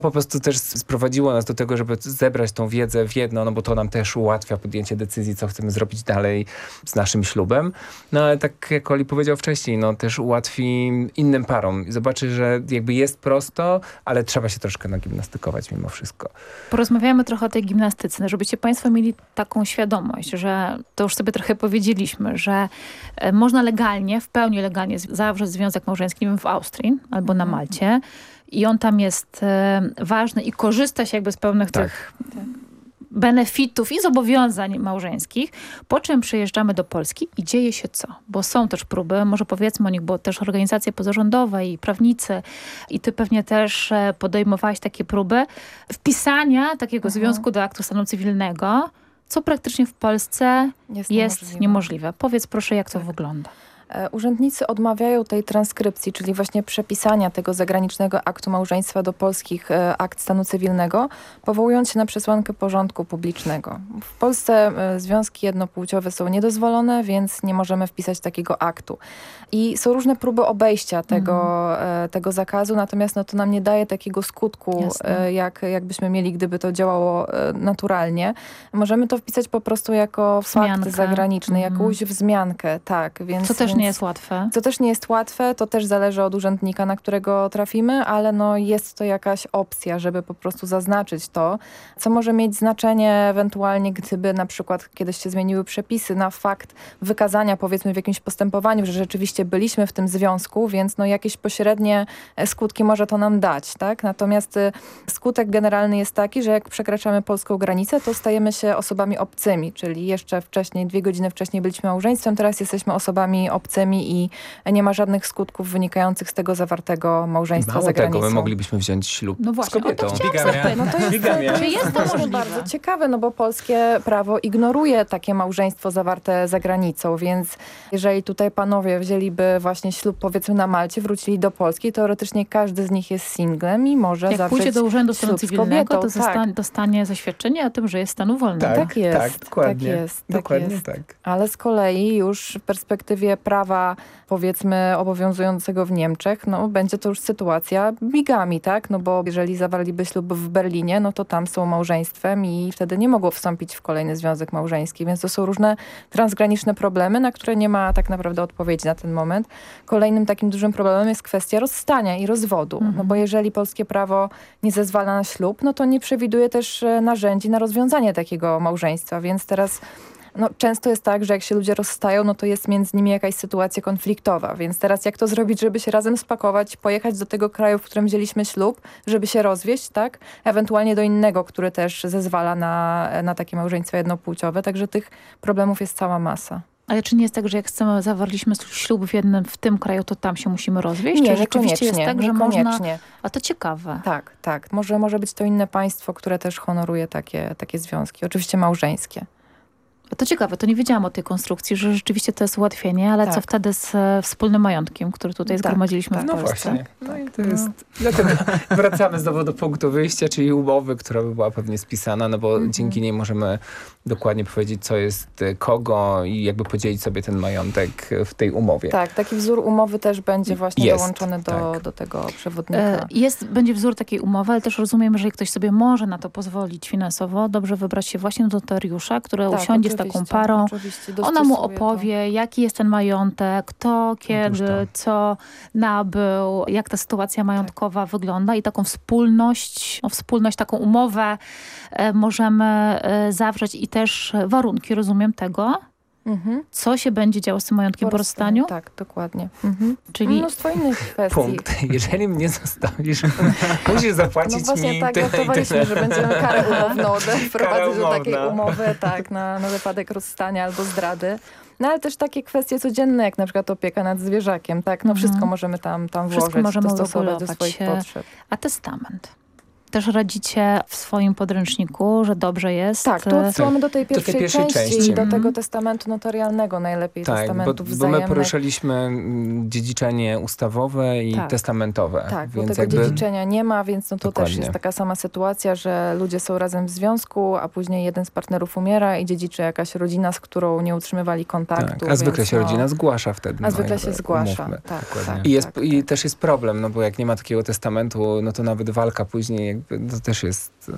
Po prostu też sprowadziło nas do tego, żeby zebrać tą wiedzę w jedno, no bo to nam też ułatwia podjęcie decyzji, co chcemy zrobić dalej z naszym ślubem. No ale tak jak Oli powiedział wcześniej, no też ułatwi innym parom. Zobaczy, że jakby jest prosto, ale trzeba się troszkę nagimnastykować mimo wszystko. Porozmawiamy trochę o tej gimnastyce, żebyście państwo mieli taką świadomość, że to już sobie trochę powiedzieliśmy, że można legalnie, w pełni legalnie zawrzeć związek małżeński w Austrii albo na Malcie. I on tam jest ważny i korzysta się jakby z pełnych tych benefitów i zobowiązań małżeńskich, po czym przyjeżdżamy do Polski i dzieje się co? Bo są też próby, może powiedzmy o nich, bo też organizacje pozarządowe i prawnicy i ty pewnie też podejmowałaś takie próby wpisania takiego związku do aktu stanu cywilnego, co praktycznie w Polsce jest niemożliwe. Powiedz proszę, jak to wygląda. Urzędnicy odmawiają tej transkrypcji, czyli właśnie przepisania tego zagranicznego aktu małżeństwa do polskich akt stanu cywilnego, powołując się na przesłankę porządku publicznego. W Polsce związki jednopłciowe są niedozwolone, więc nie możemy wpisać takiego aktu. I są różne próby tego zakazu, natomiast no, to nam nie daje takiego skutku, jakbyśmy mieli, gdyby to działało naturalnie. Możemy to wpisać po prostu jako fakt zagraniczny, jakąś wzmiankę. Tak, więc, co też nie jest łatwe. Co też nie jest łatwe, to też zależy od urzędnika, na którego trafimy, ale no jest to jakaś opcja, żeby po prostu zaznaczyć to, co może mieć znaczenie ewentualnie, gdyby na przykład kiedyś się zmieniły przepisy na fakt wykazania, powiedzmy, w jakimś postępowaniu, że rzeczywiście byliśmy w tym związku, więc no jakieś pośrednie skutki może to nam dać, tak? Natomiast skutek generalny jest taki, że jak przekraczamy polską granicę, to stajemy się osobami obcymi, czyli jeszcze wcześniej, 2 godziny wcześniej byliśmy małżeństwem, teraz jesteśmy osobami obcymi i nie ma żadnych skutków wynikających z tego zawartego małżeństwa za granicą. Tego, my moglibyśmy wziąć ślub z kobietą. No to jest to możliwe. Bardzo ciekawe, no bo polskie prawo ignoruje takie małżeństwo zawarte za granicą, więc jeżeli tutaj panowie wzięliby właśnie ślub, powiedzmy na Malcie, wrócili do Polski, teoretycznie każdy z nich jest singlem i może zawrzeć jak pójdzie do Urzędu Stanu Cywilnego, to tak. dostanie zaświadczenie o tym, że jest stanu wolnego. Tak jest. Tak, dokładnie. Dokładnie tak. Ale z kolei już w perspektywie prawa, powiedzmy, obowiązującego w Niemczech, no będzie to już sytuacja bigami, tak? No bo jeżeli zawarliby ślub w Berlinie, no to tam są małżeństwem i wtedy nie mogło wstąpić w kolejny związek małżeński, więc to są różne transgraniczne problemy, na które nie ma tak naprawdę odpowiedzi na ten moment. Kolejnym takim dużym problemem jest kwestia rozstania i rozwodu, no bo jeżeli polskie prawo nie zezwala na ślub, no to nie przewiduje też narzędzi na rozwiązanie takiego małżeństwa, więc teraz no, często jest tak, że jak się ludzie rozstają, no to jest między nimi jakaś sytuacja konfliktowa. Więc teraz jak to zrobić, żeby się razem spakować, pojechać do tego kraju, w którym wzięliśmy ślub, żeby się rozwieść, tak? Ewentualnie do innego, który też zezwala na takie małżeństwa jednopłciowe. Także tych problemów jest cała masa. Ale czy nie jest tak, że jak zawarliśmy ślub w tym kraju, to tam się musimy rozwieść? Nie, czy rzeczywiście jest tak, że można... A to ciekawe. Tak. Może być to inne państwo, które też honoruje takie związki. Oczywiście małżeńskie. To ciekawe, to nie wiedziałam o tej konstrukcji, że rzeczywiście to jest ułatwienie, ale co wtedy z wspólnym majątkiem, który tutaj zgromadziliśmy w Polsce? Właśnie. No i to jest... Dlatego wracamy znowu do punktu wyjścia, czyli umowy, która by była pewnie spisana, no bo dzięki niej możemy dokładnie powiedzieć, co jest kogo i jakby podzielić sobie ten majątek w tej umowie. Tak, taki wzór umowy też będzie właśnie dołączony do tego przewodnika. Będzie wzór takiej umowy, ale też rozumiem, że jeżeli ktoś sobie może na to pozwolić finansowo, dobrze wybrać się właśnie do notariusza, który usiądzie z taką parą. Ona mu opowie, jaki jest ten majątek, kto, kiedy, co nabył, jak ta sytuacja majątkowa wygląda i taką wspólność, taką umowę możemy zawrzeć i też warunki, rozumiem tego, co się będzie działo z tym majątkiem po rozstaniu? Tak, dokładnie. Czyli mnóstwo innych kwestii. Punkt. Jeżeli mnie zostawisz, musisz zapłacić mi... No właśnie tak żartowaliśmy, że będziemy karę umowną wprowadzić do takiej umowy, tak, na wypadek rozstania albo zdrady. No ale też takie kwestie codzienne, jak na przykład opieka nad zwierzakiem, tak? No wszystko możemy tam włożyć, dostosować do swoich potrzeb. A testament? Też radzicie w swoim podręczniku, że dobrze jest. Tak, tu odsyłamy do tej pierwszej części. Do tego testamentu notarialnego najlepiej, testamentów wzajemnych. Bo my poruszaliśmy dziedziczenie ustawowe i testamentowe. Tak, więc bo tego dziedziczenia nie ma, więc no to też jest taka sama sytuacja, że ludzie są razem w związku, a później jeden z partnerów umiera i dziedziczy jakaś rodzina, z którą nie utrzymywali kontaktu. Tak, a zwykle się rodzina zgłasza wtedy. A zwykle się zgłasza, tak. I też jest problem, no bo jak nie ma takiego testamentu, no to nawet walka później to też jest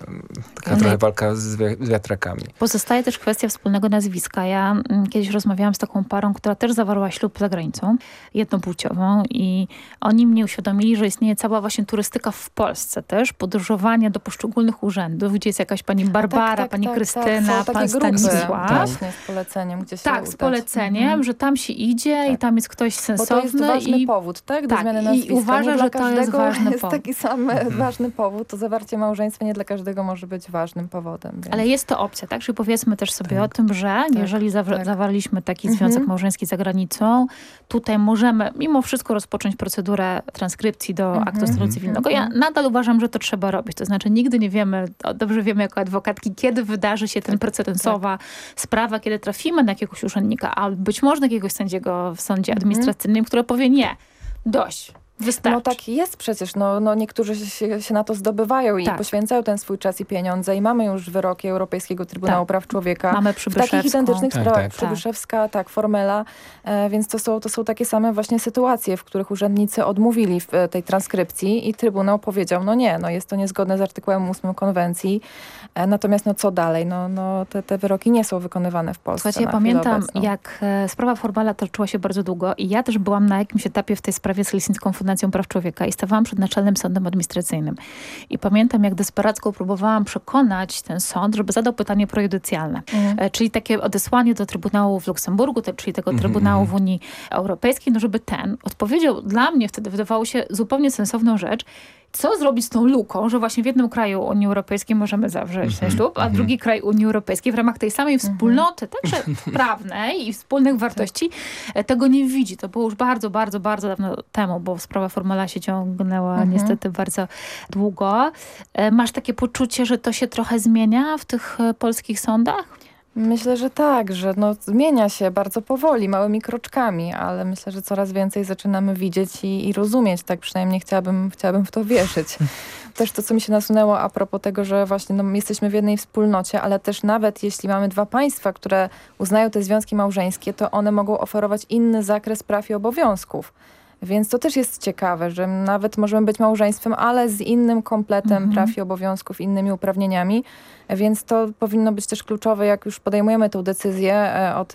taka trochę walka z wiatrakami. Pozostaje też kwestia wspólnego nazwiska. Ja kiedyś rozmawiałam z taką parą, która też zawarła ślub za granicą, jednopłciową i oni mnie uświadomili, że istnieje cała właśnie turystyka w Polsce też, podróżowanie do poszczególnych urzędów, gdzie jest jakaś pani Barbara, pani Krystyna, pan Stanisław. Właśnie z poleceniem, gdzie się Tak, z poleceniem, że tam się idzie i tam jest ktoś sensowny. Bo to jest ważny powód, tak? Do zmiany nazwiska. I uważa, że to jest ważny powód. Jest taki sam ważny powód. To zawarcie małżeństwa nie dla każdego może być ważnym powodem. Więc. Ale jest to opcja, tak? Czyli powiedzmy też sobie o tym, że jeżeli zawarliśmy taki związek małżeński za granicą, tutaj możemy mimo wszystko rozpocząć procedurę transkrypcji do aktu stanu cywilnego. Ja nadal uważam, że to trzeba robić. To znaczy nigdy nie wiemy, dobrze wiemy jako adwokatki, kiedy wydarzy się ten precedensowa sprawa, kiedy trafimy na jakiegoś urzędnika, albo być może na jakiegoś sędziego w sądzie administracyjnym, który powie nie, dość. Wystarczy. No tak jest przecież. No niektórzy się na to zdobywają i poświęcają ten swój czas i pieniądze i mamy już wyroki Europejskiego Trybunału Praw Człowieka. Mamy w takich identycznych sprawach. Przybyszewska, Formela. Więc to są takie same właśnie sytuacje, w których urzędnicy odmówili w tej transkrypcji i Trybunał powiedział, no nie, jest to niezgodne z artykułem 8 konwencji. Natomiast co dalej? Te wyroki nie są wykonywane w Polsce. Słuchajcie, ja pamiętam, jak sprawa Formela toczyła się bardzo długo i ja też byłam na jakimś etapie w tej sprawie z Helsińską Fundacją Praw Człowieka i stawałam przed Naczelnym Sądem Administracyjnym. I pamiętam, jak desperacko próbowałam przekonać ten sąd, żeby zadał pytanie prejudycjalne. Czyli takie odesłanie do Trybunału w Luksemburgu, czyli tego Trybunału w Unii Europejskiej, żeby ten odpowiedział. Dla mnie wtedy wydawało się zupełnie sensowną rzecz, co zrobić z tą luką, że właśnie w jednym kraju Unii Europejskiej możemy zawrzeć ten ślub, a drugi kraj Unii Europejskiej w ramach tej samej wspólnoty, także prawnej i wspólnych wartości, tego nie widzi. To było już bardzo, bardzo, bardzo dawno temu, bo sprawa Formela się ciągnęła niestety bardzo długo. Masz takie poczucie, że to się trochę zmienia w tych polskich sądach? Myślę, że tak, że zmienia się bardzo powoli, małymi kroczkami, ale myślę, że coraz więcej zaczynamy widzieć i rozumieć, tak przynajmniej chciałabym w to wierzyć. Też to, co mi się nasunęło a propos tego, że właśnie jesteśmy w jednej wspólnocie, ale też nawet jeśli mamy dwa państwa, które uznają te związki małżeńskie, to one mogą oferować inny zakres praw i obowiązków. Więc to też jest ciekawe, że nawet możemy być małżeństwem, ale z innym kompletem praw i obowiązków, innymi uprawnieniami. Więc to powinno być też kluczowe, jak już podejmujemy tę decyzję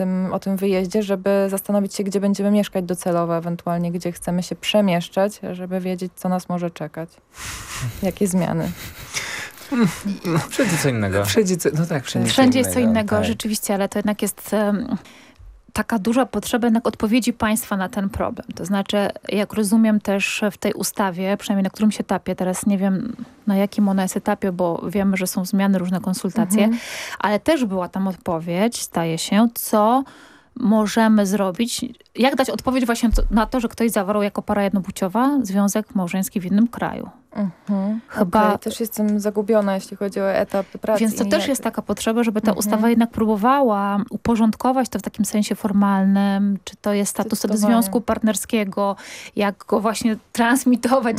o tym wyjeździe, żeby zastanowić się, gdzie będziemy mieszkać docelowo, ewentualnie gdzie chcemy się przemieszczać, żeby wiedzieć, co nas może czekać. Jakie zmiany. Wszędzie co innego. Wszędzie jest co innego, rzeczywiście, ale to jednak jest... taka duża potrzeba jednak odpowiedzi państwa na ten problem. To znaczy, jak rozumiem też w tej ustawie, przynajmniej na którymś etapie, teraz nie wiem na jakim ona jest etapie, bo wiemy, że są zmiany, różne konsultacje, ale też była tam odpowiedź, staje się, co możemy zrobić, jak dać odpowiedź właśnie na to, że ktoś zawarł jako para jednopłciowa związek małżeński w innym kraju. Chyba też jestem zagubiona, jeśli chodzi o etap pracy. Więc to też jest taka potrzeba, żeby ta ustawa jednak próbowała uporządkować to w takim sensie formalnym, czy to jest status do związku partnerskiego, jak go właśnie transmitować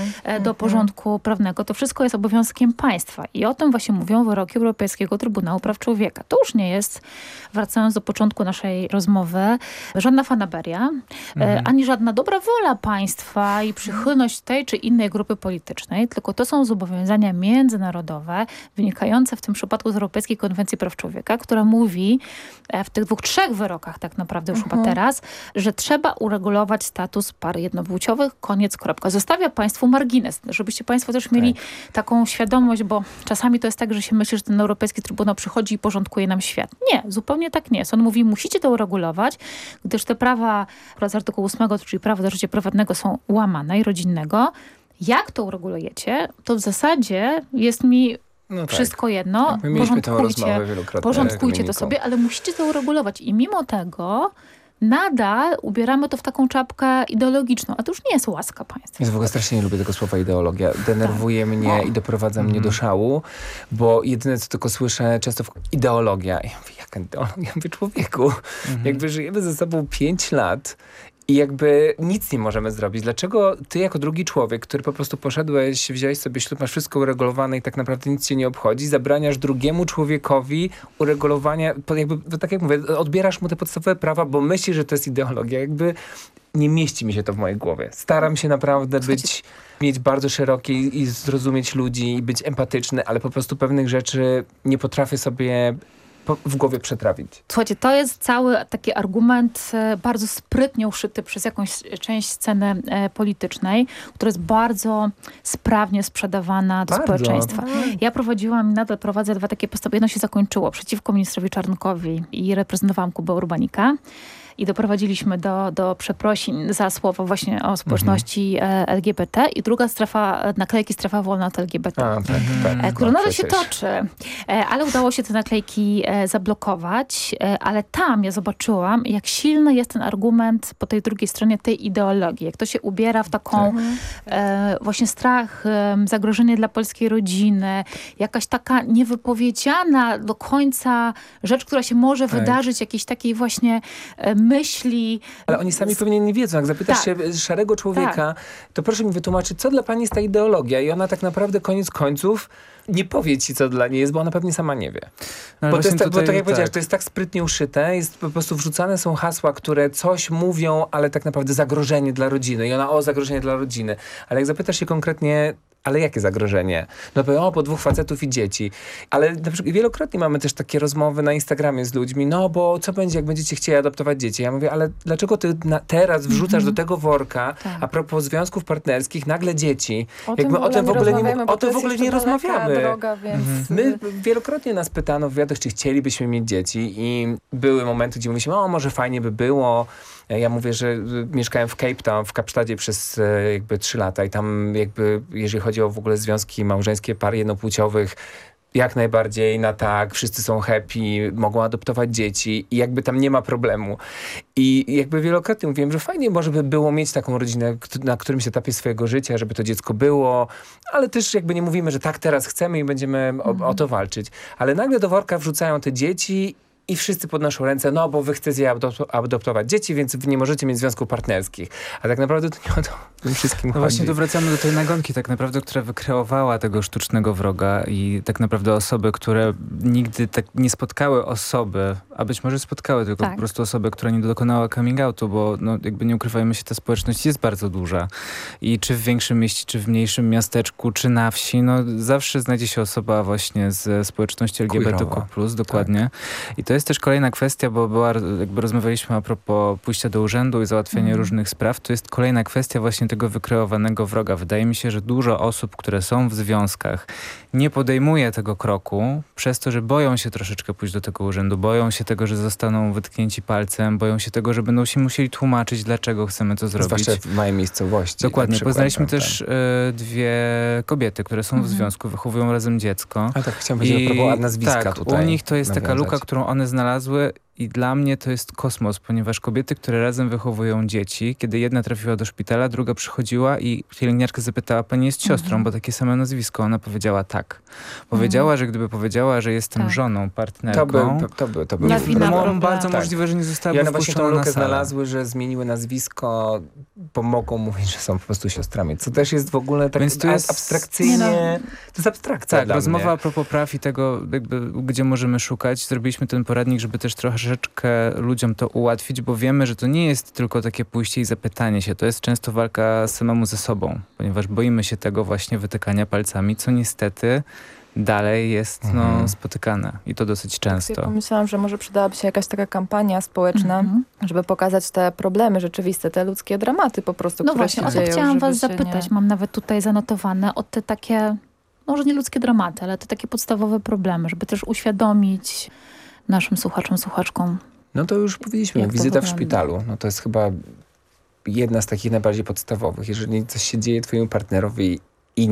do porządku prawnego. To wszystko jest obowiązkiem państwa. I o tym właśnie mówią wyroki Europejskiego Trybunału Praw Człowieka. To już nie jest, wracając do początku naszej rozmowy, żadna fanaberia, ani żadna dobra wola państwa i przychylność tej czy innej grupy politycznej, tylko to są zobowiązania międzynarodowe wynikające w tym przypadku z Europejskiej Konwencji Praw Człowieka, która mówi w tych 2-3 wyrokach tak naprawdę już chyba teraz, że trzeba uregulować status par jednopłciowych, koniec, kropka. Zostawia państwu margines, żebyście państwo też mieli taką świadomość, bo czasami to jest tak, że się myśli, że ten Europejski Trybunał przychodzi i porządkuje nam świat. Nie, zupełnie tak nie jest. On mówi, musicie to uregulować, gdyż te prawa z artykułu 8, czyli prawo do życia prywatnego są łamane i rodzinnego. Jak to uregulujecie, to w zasadzie jest mi wszystko jedno. Porządkujcie to sobie, ale musicie to uregulować. I mimo tego nadal ubieramy to w taką czapkę ideologiczną, a to już nie jest łaska państwa. Ja w ogóle strasznie nie lubię tego słowa ideologia. Denerwuje mnie i doprowadza mnie do szału, bo jedyne co tylko słyszę często ideologia. Ja mówię, jaka ideologia? Ja mówię, człowieku, jakby żyjemy ze sobą 5 lat i jakby nic nie możemy zrobić. Dlaczego ty jako drugi człowiek, który po prostu poszedłeś, wziąłeś sobie ślub, masz wszystko uregulowane i tak naprawdę nic cię nie obchodzi, zabraniasz drugiemu człowiekowi uregulowania, jakby, tak jak mówię, odbierasz mu te podstawowe prawa, bo myślisz, że to jest ideologia. Jakby nie mieści mi się to w mojej głowie. Staram się naprawdę mieć bardzo szerokie i zrozumieć ludzi i być empatyczny, ale po prostu pewnych rzeczy nie potrafię sobie w głowie przetrawić. Słuchajcie, to jest cały taki argument bardzo sprytnie uszyty przez jakąś część sceny politycznej, która jest bardzo sprawnie sprzedawana do społeczeństwa. Ja prowadziłam i nadal prowadzę 2 takie postępy. Jedno się zakończyło przeciwko ministrowi Czarnkowi i reprezentowałam Kubę Urbanika. I doprowadziliśmy do przeprosin za słowo właśnie o społeczności LGBT. I druga strefa, naklejki strefa wolna od LGBT. Która nadal się toczy. Ale udało się te naklejki zablokować. Ale tam ja zobaczyłam, jak silny jest ten argument po tej drugiej stronie tej ideologii. Jak to się ubiera w taką właśnie strach, zagrożenie dla polskiej rodziny. Jakaś taka niewypowiedziana do końca rzecz, która się może wydarzyć, jakiejś takiej właśnie myśli. Ale oni sami pewnie nie wiedzą. Jak zapytasz się szarego człowieka, to proszę mi wytłumaczyć, co dla pani jest ta ideologia? I ona tak naprawdę koniec końców nie powie ci, co dla niej jest, bo ona pewnie sama nie wie. No, bo tak jak powiedziałeś, to jest tak sprytnie uszyte, jest po prostu wrzucane są hasła, które coś mówią, ale tak naprawdę zagrożenie dla rodziny. I ona, zagrożenie dla rodziny. Ale jak zapytasz się konkretnie, ale jakie zagrożenie? No powiem, po 2 facetów i dzieci. Ale na przykład wielokrotnie mamy też takie rozmowy na Instagramie z ludźmi, no bo co będzie, jak będziecie chcieli adoptować dzieci? Ja mówię, ale dlaczego ty teraz wrzucasz do tego worka, a propos związków partnerskich, nagle dzieci? Jakby o tym w ogóle nie rozmawiamy. Droga, więc... My wielokrotnie nas pytano w wywiadach, czy chcielibyśmy mieć dzieci i były momenty, gdzie mówiliśmy, może fajnie by było. Ja mówię, że mieszkałem w Cape Town, w Kapsztadzie przez jakby 3 lata i tam jakby, jeżeli chodzi o w ogóle związki małżeńskie par jednopłciowych, jak najbardziej na tak, wszyscy są happy, mogą adoptować dzieci i jakby tam nie ma problemu. I jakby wielokrotnie mówiłem, że fajnie może by było mieć taką rodzinę na którymś etapie swojego życia, żeby to dziecko było, ale też jakby nie mówimy, że tak teraz chcemy i będziemy o to walczyć. Ale nagle do worka wrzucają te dzieci i wszyscy podnoszą ręce, no bo wy chcecie je adoptować dzieci, więc wy nie możecie mieć związków partnerskich. A tak naprawdę to nie o to tym wszystkim chodzi. Właśnie tu wracamy do tej nagonki tak naprawdę, która wykreowała tego sztucznego wroga i tak naprawdę osoby, które nigdy tak nie spotkały osoby, a być może spotkały tylko po prostu osoby, która nie dokonała coming outu, bo no, jakby nie ukrywajmy się, ta społeczność jest bardzo duża. I czy w większym mieście, czy w mniejszym miasteczku, czy na wsi, no zawsze znajdzie się osoba właśnie z społeczności LGBTQ+, dokładnie. Tak. I to jest też kolejna kwestia, bo jakby rozmawialiśmy a propos pójścia do urzędu i załatwienia różnych spraw. To jest kolejna kwestia właśnie tego wykreowanego wroga. Wydaje mi się, że dużo osób, które są w związkach, nie podejmuje tego kroku przez to, że boją się troszeczkę pójść do tego urzędu, boją się tego, że zostaną wytknięci palcem, boją się tego, że będą się musieli tłumaczyć, dlaczego chcemy to zrobić. Zwłaszcza w mojej miejscowości. Dokładnie. Przykład, poznaliśmy też 2 kobiety, które są w związku, wychowują razem dziecko. A tak, chciałem powiedzieć a propos nazwiska tutaj. U nich to jest taka luka, którą one znalazły i dla mnie to jest kosmos, ponieważ kobiety, które razem wychowują dzieci, kiedy jedna trafiła do szpitala, druga przychodziła i pielęgniarka zapytała, pani jest siostrą, bo takie same nazwisko. Ona powiedziała tak. Powiedziała, że gdyby powiedziała, że jestem żoną, partnerką, to by bardzo możliwe, że nie zostałaby i one właśnie tą lukę salę. znalazły, że zmieniły nazwisko, pomogą mówić, że są po prostu siostrami. Co też jest w ogóle tak abstrakcyjnie... To jest abstrakcja Tak, dla rozmowa mnie. a propos praw i tego, jakby, gdzie możemy szukać. Zrobiliśmy ten poradnik, żeby też troszeczkę ludziom to ułatwić, bo wiemy, że to nie jest tylko takie pójście i zapytanie się. To jest często walka samemu ze sobą, ponieważ boimy się tego właśnie wytykania palcami, co niestety dalej jest spotykane i to dosyć często. Ja pomyślałam, że może przydałaby się jakaś taka kampania społeczna, żeby pokazać te problemy rzeczywiste, te ludzkie dramaty po prostu, no które właśnie, się o to dzieją. chciałam was zapytać. Mam nawet tutaj zanotowane o te takie, może nie ludzkie dramaty, ale te takie podstawowe problemy, żeby też uświadomić naszym słuchaczom, słuchaczkom. No to już powiedzieliśmy, wizyta w szpitalu. No to jest chyba jedna z takich najbardziej podstawowych. Jeżeli coś się dzieje twojemu partnerowi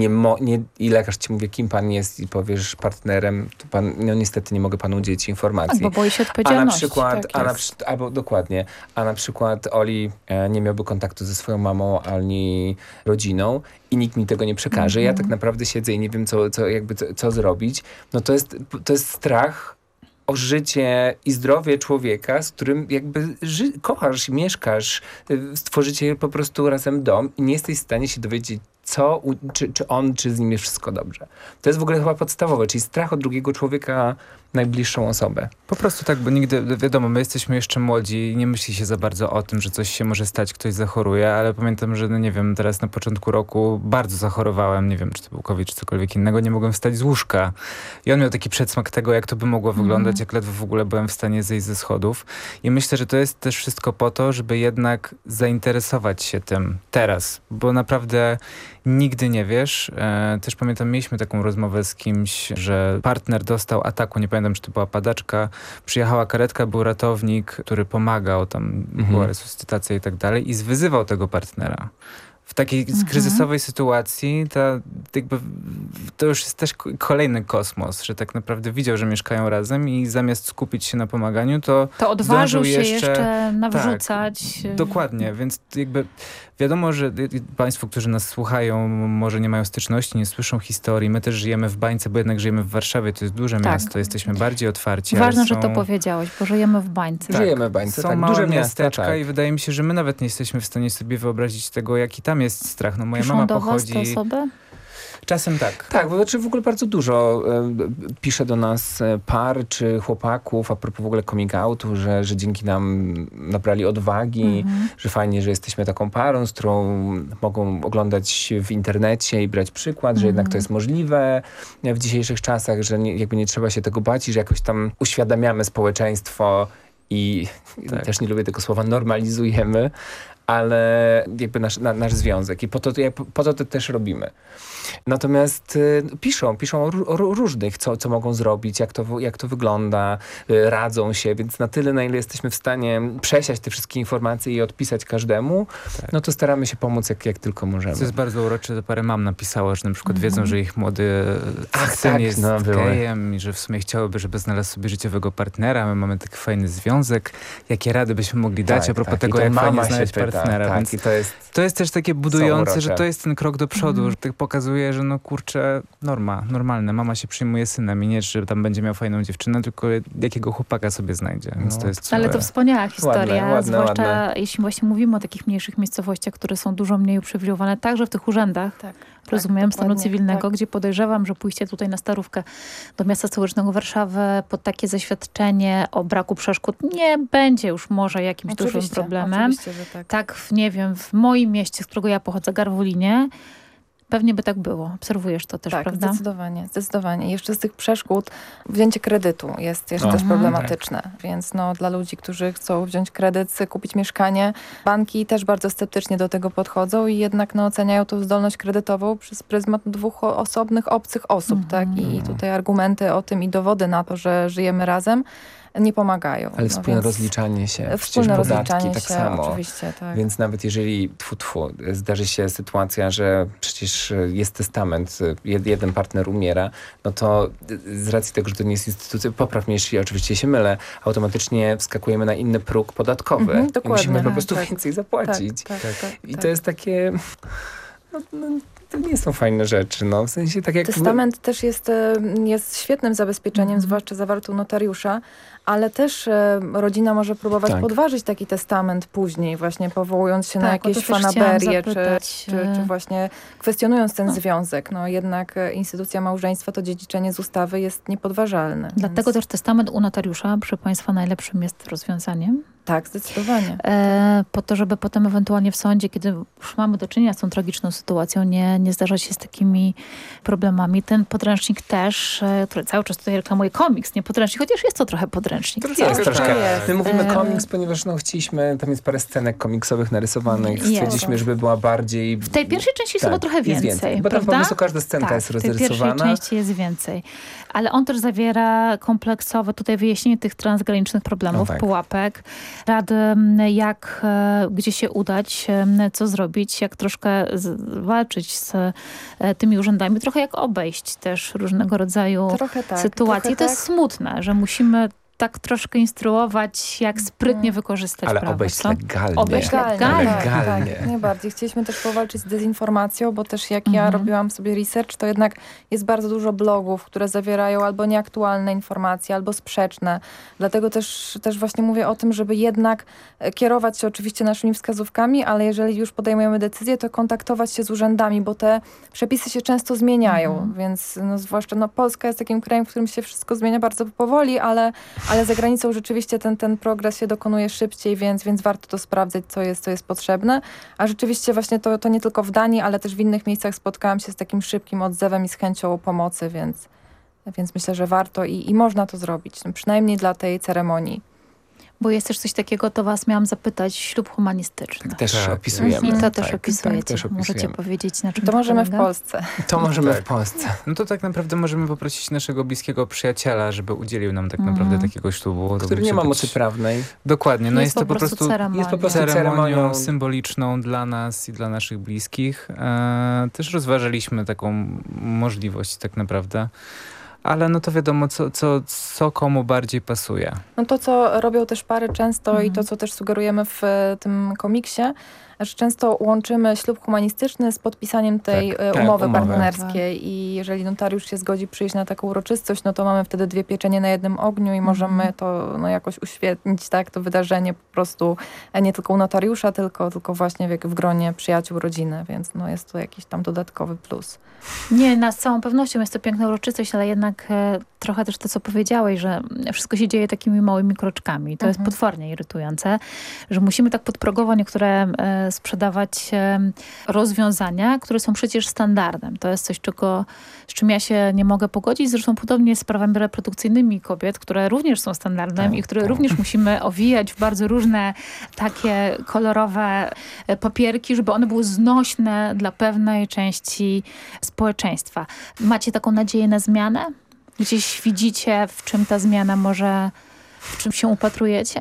i lekarz ci mówi, kim pan jest i powiesz partnerem, to pan, no niestety nie mogę panu udzielić informacji. Tak, bo boi się odpowiedzialności. A na przykład Oli nie miałby kontaktu ze swoją mamą ani rodziną i nikt mi tego nie przekaże. Ja tak naprawdę siedzę i nie wiem, co zrobić. No to jest strach o życie i zdrowie człowieka, z którym jakby kochasz, mieszkasz, stworzycie po prostu razem dom i nie jesteś w stanie się dowiedzieć, czy z nim jest wszystko dobrze. To jest w ogóle chyba podstawowe, czyli strach od drugiego człowieka, najbliższą osobę. Po prostu tak, bo nigdy, wiadomo, my jesteśmy jeszcze młodzi i nie myśli się za bardzo o tym, że coś się może stać, ktoś zachoruje, ale pamiętam, że no nie wiem, teraz na początku roku bardzo zachorowałem, nie wiem, czy to był COVID, czy cokolwiek innego, nie mogłem wstać z łóżka. I on miał taki przedsmak tego, jak to by mogło wyglądać, jak ledwo w ogóle byłem w stanie zejść ze schodów. I myślę, że to jest też wszystko po to, żeby jednak zainteresować się tym teraz, bo naprawdę nigdy nie wiesz. Też pamiętam, mieliśmy taką rozmowę z kimś, że partner dostał ataku, nie pamiętam, czy to była padaczka, przyjechała karetka, był ratownik, który pomagał, tam była resuscytacja i tak dalej i zwyzywał tego partnera. W takiej kryzysowej sytuacji to już jest też kolejny kosmos, że tak naprawdę widział, że mieszkają razem i zamiast skupić się na pomaganiu, to odważył się jeszcze nawrzucać. Tak, dokładnie, więc jakby wiadomo, że państwo, którzy nas słuchają, może nie mają styczności, nie słyszą historii. My też żyjemy w bańce, bo jednak żyjemy w Warszawie, to jest duże miasto, jesteśmy bardziej otwarci. Ważne, że to powiedziałeś, bo żyjemy w bańce. Tak. Żyjemy w bańce, są małe miasteczka i wydaje mi się, że my nawet nie jesteśmy w stanie sobie wyobrazić tego, jaki tam jest strach. No moja mama pochodzi... Piszą do was te osoby? Czasem tak. Tak, bo znaczy w ogóle bardzo dużo pisze do nas par czy chłopaków a propos w ogóle coming outu, że dzięki nam nabrali odwagi, że fajnie, że jesteśmy taką parą, z którą mogą oglądać w internecie i brać przykład, że jednak to jest możliwe w dzisiejszych czasach, że jakby nie trzeba się tego bać i że jakoś tam uświadamiamy społeczeństwo i też nie lubię tego słowa, normalizujemy, ale jakby nasz związek i po to też robimy. Natomiast piszą o różnych, co mogą zrobić, jak to wygląda, radzą się, więc na tyle, na ile jesteśmy w stanie przesiać te wszystkie informacje i odpisać każdemu, no to staramy się pomóc jak tylko możemy. To jest bardzo urocze, że parę mam napisało, że na przykład wiedzą, że ich młody syn jest gejem i że w sumie chciałyby, żeby znalazł sobie życiowego partnera. My mamy taki fajny związek. Jakie rady byśmy mogli dać a propos tego, jak fajnie znaleźć partnera. Tak, i to jest też takie budujące, że to jest ten krok do przodu, że tak pokazuje, że no kurczę, normalne. Mama się przyjmuje synem i nie, że tam będzie miał fajną dziewczynę, tylko jakiego chłopaka sobie znajdzie. Więc to jest super. Ale to wspaniała historia, ładne, zwłaszcza jeśli właśnie mówimy o takich mniejszych miejscowościach, które są dużo mniej uprzywilejowane, także w tych urzędach. Rozumiem, stanu cywilnego, gdzie podejrzewam, że pójście tutaj na Starówkę do miasta stołecznego Warszawy pod takie zaświadczenie o braku przeszkód nie będzie już może jakimś dużym problemem. Oczywiście, że tak. Tak, nie wiem, w moim mieście, z którego ja pochodzę, Garwolinie, pewnie by tak było. Obserwujesz to też, prawda? Zdecydowanie. Jeszcze z tych przeszkód wzięcie kredytu jest też problematyczne. Więc dla ludzi, którzy chcą wziąć kredyt, kupić mieszkanie, banki też bardzo sceptycznie do tego podchodzą i jednak oceniają tą zdolność kredytową przez pryzmat dwóch osobnych, obcych osób. Tak? I tutaj argumenty o tym i dowody na to, że żyjemy razem, nie pomagają. Ale wspólne rozliczanie się, przecież podatki tak samo. Oczywiście, tak. Więc nawet jeżeli zdarzy się sytuacja, że przecież jest testament, jeden partner umiera, no to z racji tego, że to nie jest instytucja, popraw mnie, jeśli oczywiście się mylę, automatycznie wskakujemy na inny próg podatkowy. I musimy po prostu więcej zapłacić. I to jest takie... To nie są fajne rzeczy, w sensie tak jak... Testament też jest świetnym zabezpieczeniem, zwłaszcza zawarty u notariusza, ale też rodzina może próbować podważyć taki testament później, właśnie powołując się na jakieś fanaberie, czy właśnie kwestionując ten związek. Jednak instytucja małżeństwa, to dziedziczenie z ustawy jest niepodważalne. Dlatego też testament u notariusza, proszę Państwa, najlepszym jest rozwiązaniem. Tak, zdecydowanie. Po to, żeby potem ewentualnie w sądzie, kiedy już mamy do czynienia z tą tragiczną sytuacją, nie zdarzać się z takimi problemami. Ten podręcznik też, który cały czas tutaj reklamuje komiks, nie podręcznik, chociaż jest to trochę podręcznik. Jest troszkę. My mówimy komiks, ponieważ chcieliśmy, tam jest parę scenek komiksowych narysowanych. Stwierdziliśmy, żeby była bardziej... W tej pierwszej części jest chyba trochę więcej. Bo tam po prostu każda scenka jest rozrysowana. W tej pierwszej części jest więcej. Ale on też zawiera kompleksowe tutaj wyjaśnienie tych transgranicznych problemów, pułapek, rady, gdzie się udać, co zrobić, jak troszkę walczyć z tymi urzędami, trochę jak obejść też różnego rodzaju sytuacje. To jest smutne, że musimy tak troszkę instruować, jak sprytnie wykorzystać ale prawo. obejść co? legalnie. Obejść legalnie. Legalnie. Tak, najbardziej. Chcieliśmy też powalczyć z dezinformacją, bo też jak ja robiłam sobie research, to jednak jest bardzo dużo blogów, które zawierają albo nieaktualne informacje, albo sprzeczne. Dlatego też właśnie mówię o tym, żeby jednak kierować się oczywiście naszymi wskazówkami, ale jeżeli już podejmujemy decyzję, to kontaktować się z urzędami, bo te przepisy się często zmieniają, więc zwłaszcza Polska jest takim krajem, w którym się wszystko zmienia bardzo powoli, ale za granicą rzeczywiście ten progres się dokonuje szybciej, więc warto to sprawdzać, co jest potrzebne. A rzeczywiście właśnie to nie tylko w Danii, ale też w innych miejscach spotkałam się z takim szybkim odzewem i z chęcią pomocy, więc myślę, że warto i można to zrobić, przynajmniej dla tej ceremonii. Bo jest też coś takiego, to was miałam zapytać, ślub humanistyczny. Też opisujemy. I to też opisujecie. też opisujemy. Możecie powiedzieć, na czym To możemy polega? w Polsce. To możemy w Polsce. No to tak naprawdę możemy poprosić naszego bliskiego przyjaciela, żeby udzielił nam tak naprawdę takiego ślubu. Który nie ma mocy prawnej. Dokładnie. No jest to po prostu ceremonią symboliczną dla nas i dla naszych bliskich. Też rozważaliśmy taką możliwość tak naprawdę. Ale no to wiadomo, co komu bardziej pasuje. No to, co robią też pary często i to, co też sugerujemy w tym komiksie, że często łączymy ślub humanistyczny z podpisaniem tej umowy partnerskiej i jeżeli notariusz się zgodzi przyjść na taką uroczystość, no to mamy wtedy 2 pieczenie na jednym ogniu i możemy to jakoś uświetnić, tak, to wydarzenie po prostu nie tylko u notariusza, tylko właśnie w gronie przyjaciół, rodziny, więc jest to jakiś tam dodatkowy plus. Nie, z całą pewnością jest to piękna uroczystość, ale jednak trochę też to, co powiedziałeś, że wszystko się dzieje takimi małymi kroczkami. To jest potwornie irytujące, że musimy tak podprogowo niektóre sprzedawać rozwiązania, które są przecież standardem. To jest coś, z czym ja się nie mogę pogodzić. Zresztą podobnie jest z prawami reprodukcyjnymi kobiet, które również są standardem i które również musimy owijać w bardzo różne takie kolorowe papierki, żeby one były znośne dla pewnej części społeczeństwa. Macie taką nadzieję na zmianę? Gdzieś widzicie, w czym ta zmiana może, w czym się upatrujecie?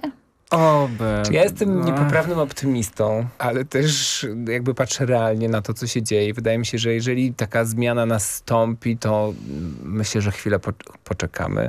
Ja jestem niepoprawnym optymistą, ale też jakby patrzę realnie na to, co się dzieje. Wydaje mi się, że jeżeli taka zmiana nastąpi, to myślę, że chwilę poczekamy.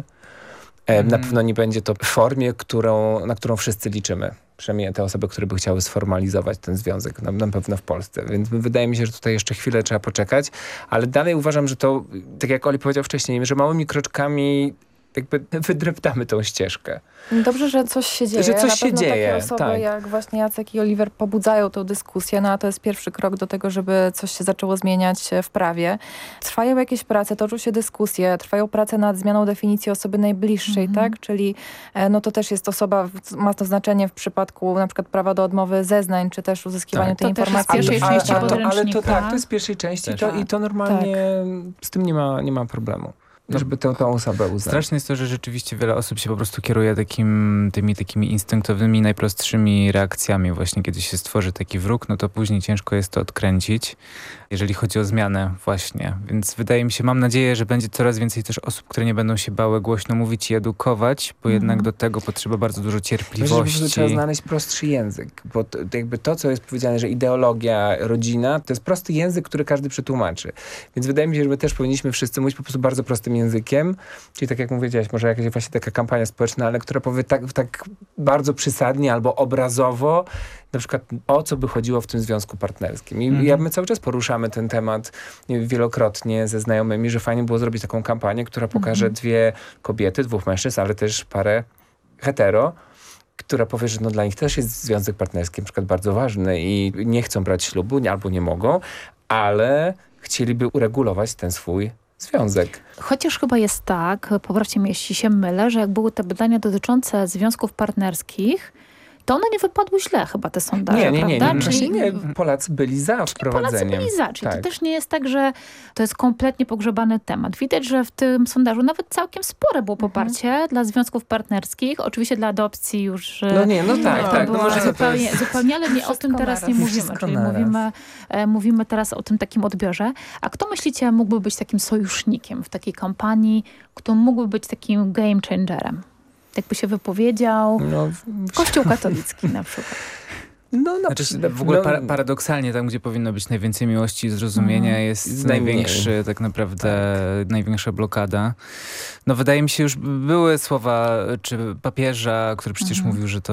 Na pewno nie będzie to w formie, na którą wszyscy liczymy. Przynajmniej te osoby, które by chciały sformalizować ten związek, na pewno w Polsce. Więc wydaje mi się, że tutaj jeszcze chwilę trzeba poczekać, ale dalej uważam, że to, tak jak Oli powiedział wcześniej, że małymi kroczkami jakby wydreptamy tą ścieżkę. Dobrze, że coś się dzieje. Że coś się dzieje, takie osoby jak właśnie Jacek i Oliver pobudzają tę dyskusję, a to jest pierwszy krok do tego, żeby coś się zaczęło zmieniać w prawie. Trwają jakieś prace, toczą się dyskusje, trwają prace nad zmianą definicji osoby najbliższej, tak? Czyli to też jest osoba, ma to znaczenie w przypadku na przykład prawa do odmowy zeznań, czy też uzyskiwaniu tej informacji. To też jest w pierwszej części podręcznika. Ale to jest w pierwszej części i to normalnie z tym nie ma problemu. Żeby tę osobę uznać. Straszne jest to, że rzeczywiście wiele osób się po prostu kieruje tymi takimi instynktownymi, najprostszymi reakcjami. Właśnie kiedy się stworzy taki wróg, no to później ciężko jest to odkręcić, jeżeli chodzi o zmianę właśnie. Więc wydaje mi się, mam nadzieję, że będzie coraz więcej też osób, które nie będą się bały głośno mówić i edukować, bo jednak do tego potrzeba bardzo dużo cierpliwości. Myślę, że trzeba znaleźć prostszy język, bo jakby to, co jest powiedziane, że ideologia, rodzina, to jest prosty język, który każdy przetłumaczy. Więc wydaje mi się, że my też powinniśmy wszyscy mówić po prostu bardzo prostym językiem, czyli tak jak mówiłaś, może jakaś właśnie taka kampania społeczna, ale która powie tak bardzo przysadnie albo obrazowo, na przykład o co by chodziło w tym związku partnerskim. I my cały czas poruszamy ten temat wielokrotnie ze znajomymi, że fajnie było zrobić taką kampanię, która pokaże 2 kobiety, 2 mężczyzn, ale też parę hetero, która powie, że dla nich też jest związek partnerski na przykład bardzo ważny i nie chcą brać ślubu, albo nie mogą, ale chcieliby uregulować ten swój związek. Chociaż chyba jest tak, poprawcie mnie, jeśli się mylę, że jak były te badania dotyczące związków partnerskich, to one nie wypadły źle chyba, te sondaże, prawda? Nie, Polacy byli za wprowadzeniem. Polacy byli za, czyli to też nie jest tak, że to jest kompletnie pogrzebany temat. Widać, że w tym sondażu nawet całkiem spore było poparcie dla związków partnerskich. Oczywiście dla adopcji już... tak. Może zupełnie, ale nie o tym teraz nie mówimy. Czyli mówimy teraz o tym takim odbiorze. A kto myślicie mógłby być takim sojusznikiem w takiej kampanii, kto mógłby być takim game changerem? Jakby się wypowiedział Kościół katolicki na przykład. No, znaczy, w ogóle paradoksalnie tam, gdzie powinno być najwięcej miłości i zrozumienia, jest największy, tak naprawdę największa blokada. No wydaje mi się, już były słowa czy papieża, który przecież mówił, że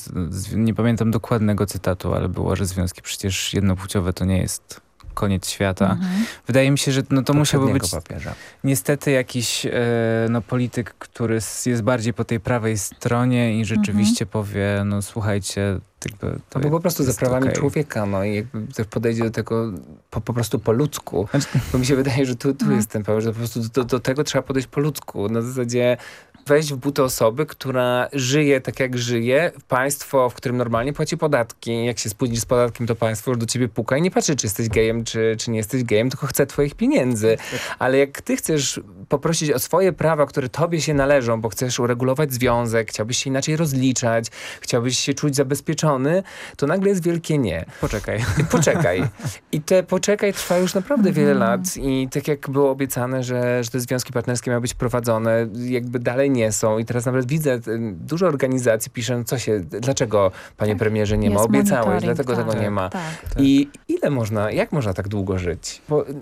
nie pamiętam dokładnego cytatu, ale było, że związki przecież jednopłciowe to nie jest koniec świata. Wydaje mi się, że to musiałby być papieża. Niestety jakiś polityk, który jest bardziej po tej prawej stronie i rzeczywiście powie, no słuchajcie, bo po prostu za prawami człowieka, no i jakby też podejdzie do tego po prostu po ludzku. Bo mi się wydaje, że tu jest ten problem, że po prostu do tego trzeba podejść po ludzku. Na zasadzie wejść w buty osoby, która żyje tak jak żyje, państwo, w którym normalnie płaci podatki. Jak się spóźnisz z podatkiem, to państwo już do ciebie puka i nie patrzy, czy jesteś gejem, czy nie jesteś gejem, tylko chce twoich pieniędzy. Ale jak ty chcesz poprosić o swoje prawa, które tobie się należą, bo chcesz uregulować związek, chciałbyś się inaczej rozliczać, chciałbyś się czuć zabezpieczony, to nagle jest wielkie nie. Poczekaj. I te poczekaj trwa już naprawdę wiele lat i tak jak było obiecane, że te związki partnerskie miały być prowadzone, jakby dalej nie są. I teraz nawet widzę, dużo organizacji pisze, dlaczego, panie premierze, nie ma? Obiecałeś, dlatego tego nie ma. I jak można tak długo żyć?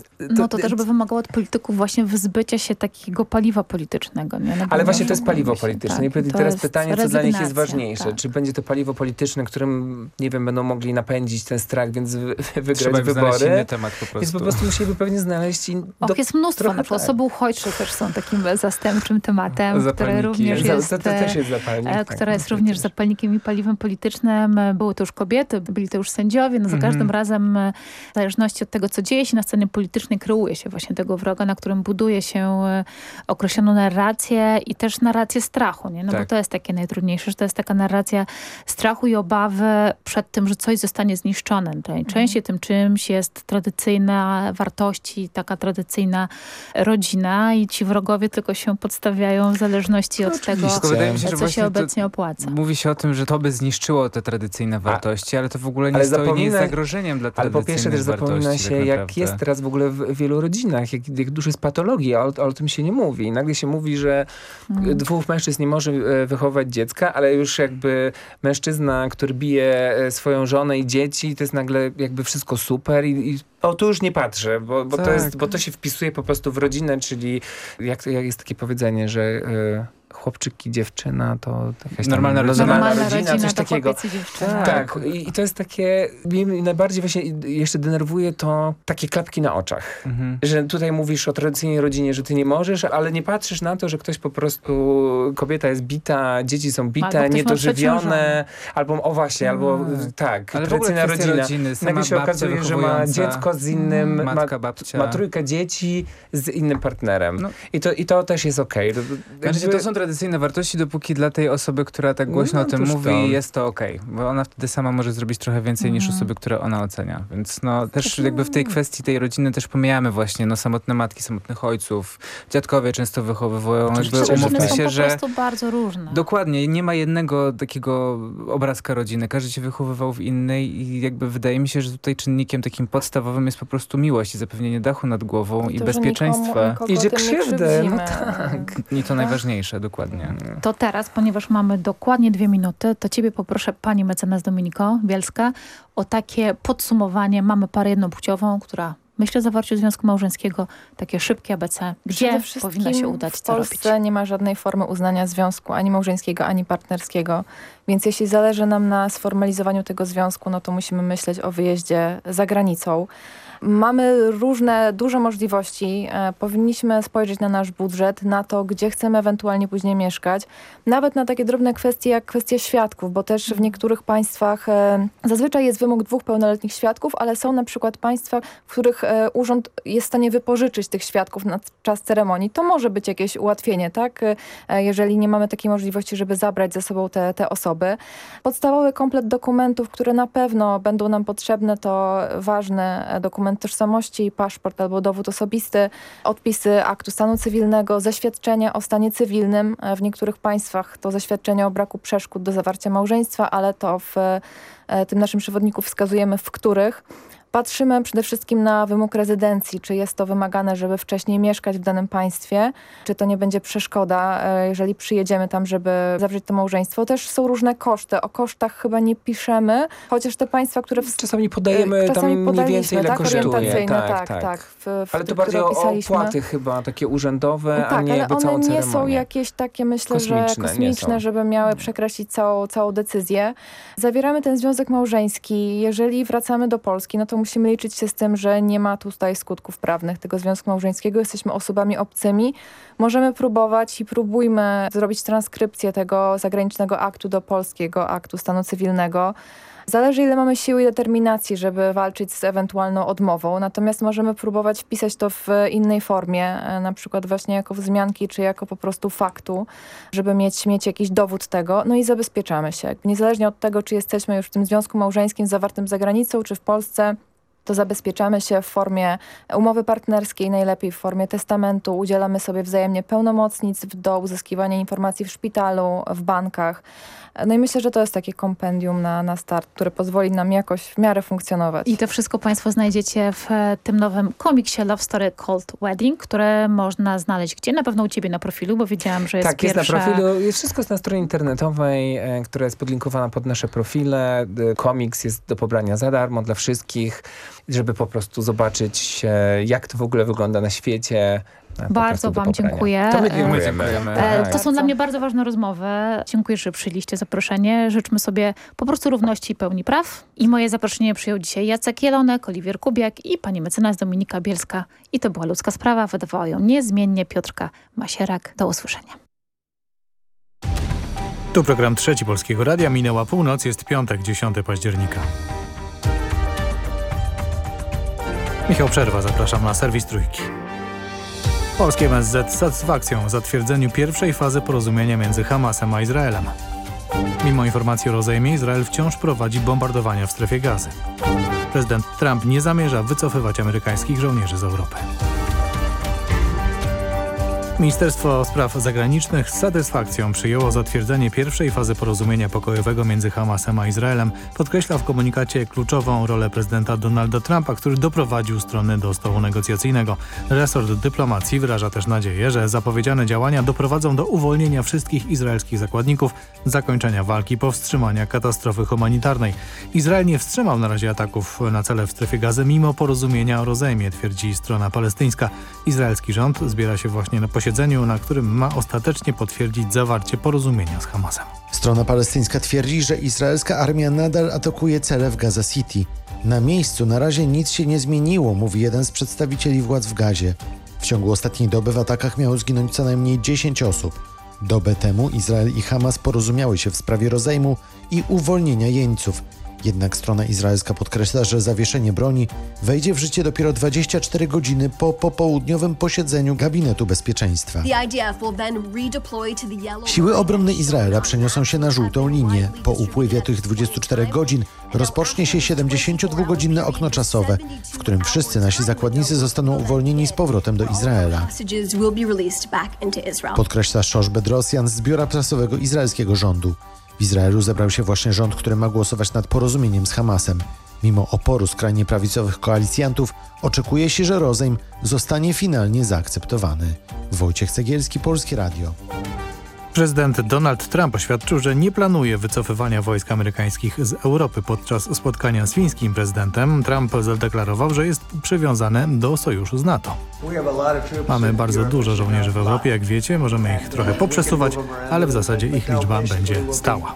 To też by wymagało od polityków właśnie wyzbycia się takiego paliwa politycznego. Nie? Ale właśnie to jest paliwo polityczne. I teraz pytanie, co dla nich jest ważniejsze. Tak. Czy będzie to paliwo polityczne, którym, nie wiem, będą mogli napędzić ten strach, więc wygrać wybory. Inny temat po prostu. Więc po prostu musieliby pewnie znaleźć... jest mnóstwo. Na przykład osoby uchodźcze też są takim zastępczym tematem, które również jest... To też jest zapalnik. Która jest również zapalnikiem i paliwem politycznym. Były to już kobiety, byli to już sędziowie. No za każdym razem, w zależności od tego, co dzieje się na scenie politycznej, kreuje się właśnie tego wroga, na którym buduje się określoną narrację i też narrację strachu. Nie? Bo to jest takie najtrudniejsze, że to jest taka narracja strachu i obawy przed tym, że coś zostanie zniszczone. Najczęściej tym czymś jest tradycyjna wartości, taka tradycyjna rodzina i ci wrogowie tylko się podstawiają w zależności od tego, co się obecnie opłaca. Mówi się o tym, że to by zniszczyło te tradycyjne wartości, ale to w ogóle nie jest zagrożeniem dla tradycyjnych wartości. Ale po pierwsze też zapomina się, jak jest teraz w ogóle w wielu rodzinach, jak dużo jest patologii, a o tym się nie mówi. I nagle się mówi, że dwóch mężczyzn nie może wychować dziecka, ale już jakby mężczyzna, który bije swoją żonę i dzieci, to jest nagle jakby wszystko super i tu już nie patrzę, bo to się wpisuje po prostu w rodzinę, czyli jak jest takie powiedzenie, że chłopczyk i dziewczyna to jakaś normalna rodzina, coś to takiego. Tak. I to jest takie, mnie najbardziej właśnie jeszcze denerwuje to takie klapki na oczach. Że tutaj mówisz o tradycyjnej rodzinie, że ty nie możesz, ale nie patrzysz na to, że ktoś po prostu, kobieta jest bita, dzieci są bite, niedożywione, albo tradycyjna rodzina. Nagle się okazuje, że ma dziecko z innym, matka, babcia. Ma trójkę dzieci z innym partnerem. No. I to też jest okej. To są tradycyjne wartości, dopóki dla tej osoby, która tak głośno o tym mówi, jest to okej. Bo ona wtedy sama może zrobić trochę więcej niż osoby, które ona ocenia. Więc też jakby w tej kwestii tej rodziny też pomijamy właśnie samotne matki, samotnych ojców. Dziadkowie często wychowywują. Umówmy się, że są po prostu bardzo różne. Dokładnie. Nie ma jednego takiego obrazka rodziny. Każdy się wychowywał w innej i jakby wydaje mi się, że tutaj czynnikiem takim podstawowym jest po prostu miłość i zapewnienie dachu nad głową i bezpieczeństwa. I że krzywdę. I to najważniejsze, dokładnie. To teraz, ponieważ mamy dokładnie 2 minuty, to ciebie poproszę, pani mecenas Dominiko Bielska, o takie podsumowanie. Mamy parę jednopłciową, która myśli o zawarciu związku małżeńskiego, takie szybkie ABC. Gdzie powinna się udać, co robić? W Polsce nie ma żadnej formy uznania związku, ani małżeńskiego, ani partnerskiego. Więc jeśli zależy nam na sformalizowaniu tego związku, no to musimy myśleć o wyjeździe za granicą. Mamy różne, duże możliwości. Powinniśmy spojrzeć na nasz budżet, na to, gdzie chcemy ewentualnie później mieszkać. Nawet na takie drobne kwestie, jak kwestie świadków, bo też w niektórych państwach zazwyczaj jest wymóg 2 pełnoletnich świadków, ale są na przykład państwa, w których urząd jest w stanie wypożyczyć tych świadków na czas ceremonii. To może być jakieś ułatwienie, tak? Jeżeli nie mamy takiej możliwości, żeby zabrać ze sobą te osoby. Podstawowy komplet dokumentów, które na pewno będą nam potrzebne, to ważny dokument tożsamości, paszport albo dowód osobisty, odpisy aktu stanu cywilnego, zaświadczenie o stanie cywilnym. W niektórych państwach to zaświadczenie o braku przeszkód do zawarcia małżeństwa, ale to w tym naszym przewodniku wskazujemy, w których. Patrzymy przede wszystkim na wymóg rezydencji, czy jest to wymagane, żeby wcześniej mieszkać w danym państwie, czy to nie będzie przeszkoda, jeżeli przyjedziemy tam, żeby zawrzeć to małżeństwo. Też są różne koszty. O kosztach chyba nie piszemy, chociaż te państwa, które... Czasami podajemy tam mniej więcej, ile kosztuje. Tak. Ale to bardziej o opłaty chyba, takie urzędowe, a nie jakby całą ceremonię. One nie są jakieś takie, myślę, że kosmiczne, żeby miały przekreślić całą decyzję. Zawieramy ten związek małżeński. Jeżeli wracamy do Polski, no to musimy liczyć się z tym, że nie ma tutaj skutków prawnych tego związku małżeńskiego. Jesteśmy osobami obcymi. Możemy próbować i próbujmy zrobić transkrypcję tego zagranicznego aktu do polskiego aktu stanu cywilnego. Zależy, ile mamy siły i determinacji, żeby walczyć z ewentualną odmową. Natomiast możemy próbować wpisać to w innej formie, na przykład właśnie jako wzmianki, czy jako po prostu faktu, żeby mieć jakiś dowód tego. No i zabezpieczamy się. Niezależnie od tego, czy jesteśmy już w tym związku małżeńskim zawartym za granicą, czy w Polsce, to zabezpieczamy się w formie umowy partnerskiej, najlepiej w formie testamentu. Udzielamy sobie wzajemnie pełnomocnictw do uzyskiwania informacji w szpitalu, w bankach. No i myślę, że to jest takie kompendium na start, które pozwoli nam jakoś w miarę funkcjonować. I to wszystko Państwo znajdziecie w tym nowym komiksie Love Story Cold Wedding, które można znaleźć gdzie? Na pewno u Ciebie na profilu, bo wiedziałam, że jest pierwsza... jest na profilu. Jest wszystko na stronie internetowej, która jest podlinkowana pod nasze profile. Komiks jest do pobrania za darmo dla wszystkich, żeby po prostu zobaczyć, jak to w ogóle wygląda na świecie. Bardzo Wam dziękuję. To my dziękujemy. To są dla mnie bardzo ważne rozmowy. Dziękuję, że przyjęliście zaproszenie. Życzmy sobie po prostu równości i pełni praw. I moje zaproszenie przyjął dzisiaj Jacek Jelonek, Oliwier Kubiak i pani mecenas Dominika Bielska. I to była Ludzka Sprawa. Wydawała ją niezmiennie Piotrka Masierak. Do usłyszenia. Tu program Trzeci Polskiego Radia. Minęła północ, jest piątek, 10 października. Michał Przerwa, zapraszam na serwis Trójki. Polskie MSZ z satysfakcją zatwierdzeniu pierwszej fazy porozumienia między Hamasem a Izraelem. Mimo informacji o rozejmie, Izrael wciąż prowadzi bombardowania w strefie Gazy. Prezydent Trump nie zamierza wycofywać amerykańskich żołnierzy z Europy. Ministerstwo Spraw Zagranicznych z satysfakcją przyjęło zatwierdzenie pierwszej fazy porozumienia pokojowego między Hamasem a Izraelem. Podkreśla w komunikacie kluczową rolę prezydenta Donalda Trumpa, który doprowadził strony do stołu negocjacyjnego. Resort dyplomacji wyraża też nadzieję, że zapowiedziane działania doprowadzą do uwolnienia wszystkich izraelskich zakładników, zakończenia walki, powstrzymania katastrofy humanitarnej. Izrael nie wstrzymał na razie ataków na cele w strefie Gazy mimo porozumienia o rozejmie, twierdzi strona palestyńska. Izraelski rząd zbiera się właśnie na posiedzeniu, na którym ma ostatecznie potwierdzić zawarcie porozumienia z Hamasem. Strona palestyńska twierdzi, że izraelska armia nadal atakuje cele w Gaza City. Na miejscu na razie nic się nie zmieniło, mówi jeden z przedstawicieli władz w Gazie. W ciągu ostatniej doby w atakach miało zginąć co najmniej 10 osób. Dobę temu Izrael i Hamas porozumiały się w sprawie rozejmu i uwolnienia jeńców. Jednak strona izraelska podkreśla, że zawieszenie broni wejdzie w życie dopiero 24 godziny po popołudniowym posiedzeniu Gabinetu Bezpieczeństwa. Siły obronne Izraela przeniosą się na żółtą linię. Po upływie tych 24 godzin rozpocznie się 72-godzinne okno czasowe, w którym wszyscy nasi zakładnicy zostaną uwolnieni z powrotem do Izraela. Podkreśla Shosh Bedrosian z biura prasowego izraelskiego rządu. W Izraelu zebrał się właśnie rząd, który ma głosować nad porozumieniem z Hamasem. Mimo oporu skrajnie prawicowych koalicjantów oczekuje się, że rozejm zostanie finalnie zaakceptowany. Wojciech Cegielski, Polskie Radio. Prezydent Donald Trump oświadczył, że nie planuje wycofywania wojsk amerykańskich z Europy. Podczas spotkania z fińskim prezydentem Trump zadeklarował, że jest przywiązany do sojuszu z NATO. Mamy bardzo dużo żołnierzy w Europie, jak wiecie, możemy ich trochę poprzesuwać, ale w zasadzie ich liczba będzie stała.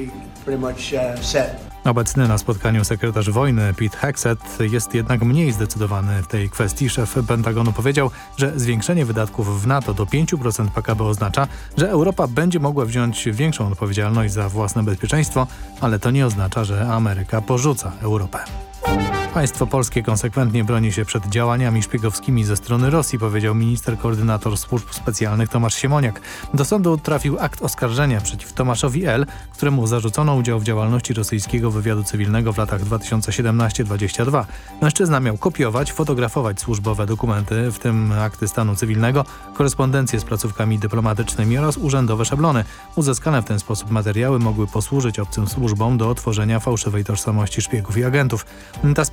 Obecny na spotkaniu sekretarz wojny Pete Hegseth jest jednak mniej zdecydowany w tej kwestii. Szef Pentagonu powiedział, że zwiększenie wydatków w NATO do 5% PKB oznacza, że Europa będzie mogła wziąć większą odpowiedzialność za własne bezpieczeństwo, ale to nie oznacza, że Ameryka porzuca Europę. Państwo polskie konsekwentnie broni się przed działaniami szpiegowskimi ze strony Rosji, powiedział minister koordynator służb specjalnych Tomasz Siemoniak. Do sądu trafił akt oskarżenia przeciw Tomaszowi L., któremu zarzucono udział w działalności rosyjskiego wywiadu cywilnego w latach 2017-22. Mężczyzna miał kopiować, fotografować służbowe dokumenty, w tym akty stanu cywilnego, korespondencję z placówkami dyplomatycznymi oraz urzędowe szablony. Uzyskane w ten sposób materiały mogły posłużyć obcym służbom do otworzenia fałszywej tożsamości szpiegów i agentów. Ta sprawa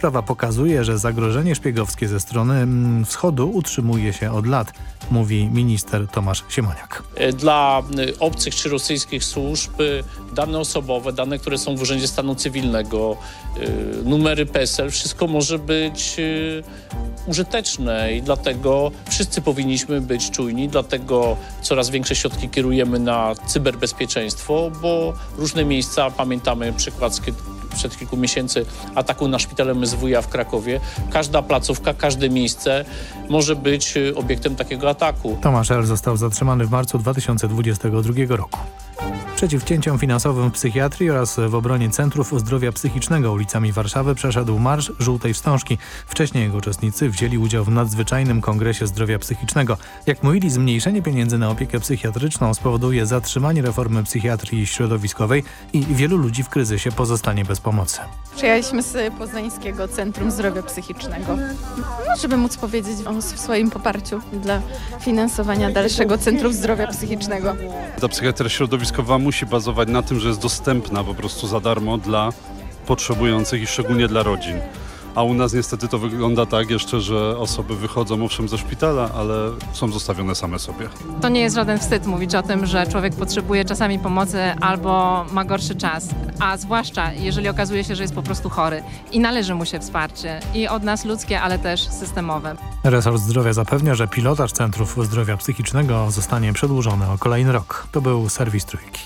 Sprawa pokazuje, że zagrożenie szpiegowskie ze strony wschodu utrzymuje się od lat, mówi minister Tomasz Siemoniak. Dla obcych czy rosyjskich służb dane osobowe, dane, które są w Urzędzie Stanu Cywilnego, numery PESEL, wszystko może być użyteczne i dlatego wszyscy powinniśmy być czujni, dlatego coraz większe środki kierujemy na cyberbezpieczeństwo, bo różne miejsca, pamiętamy przykład sprzed kilku miesięcy ataku na szpital MSWiA w Krakowie. Każda placówka, każde miejsce może być obiektem takiego ataku. Tomasz L. został zatrzymany w marcu 2022 roku. Przeciw cięciom finansowym w psychiatrii oraz w obronie Centrów Zdrowia Psychicznego ulicami Warszawy przeszedł Marsz Żółtej Wstążki. Wcześniej jego uczestnicy wzięli udział w nadzwyczajnym Kongresie Zdrowia Psychicznego. Jak mówili, zmniejszenie pieniędzy na opiekę psychiatryczną spowoduje zatrzymanie reformy psychiatrii środowiskowej i wielu ludzi w kryzysie pozostanie bez pomocy. Przyjechaliśmy z Poznańskiego Centrum Zdrowia Psychicznego, żeby móc powiedzieć o swoim poparciu dla finansowania dalszego Centrum Zdrowia Psychicznego. Ta psychiatria środowiskowa musi bazować na tym, że jest dostępna po prostu za darmo dla potrzebujących i szczególnie dla rodzin. A u nas niestety to wygląda tak jeszcze, że osoby wychodzą owszem ze szpitala, ale są zostawione same sobie. To nie jest żaden wstyd mówić o tym, że człowiek potrzebuje czasami pomocy albo ma gorszy czas, a zwłaszcza jeżeli okazuje się, że jest po prostu chory i należy mu się wsparcie i od nas ludzkie, ale też systemowe. Resort Zdrowia zapewnia, że pilotaż Centrów Zdrowia Psychicznego zostanie przedłużony o kolejny rok. To był serwis Trójki.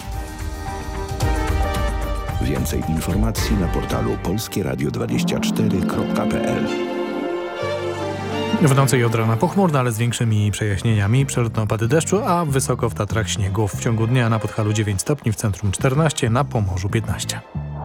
Więcej informacji na portalu polskieradio24.pl. W nocy i od rana pochmurno, ale z większymi przejaśnieniami. Przelotne opady deszczu, a wysoko w Tatrach śniegu. W ciągu dnia na Podhalu 9 stopni, w centrum 14, na Pomorzu 15.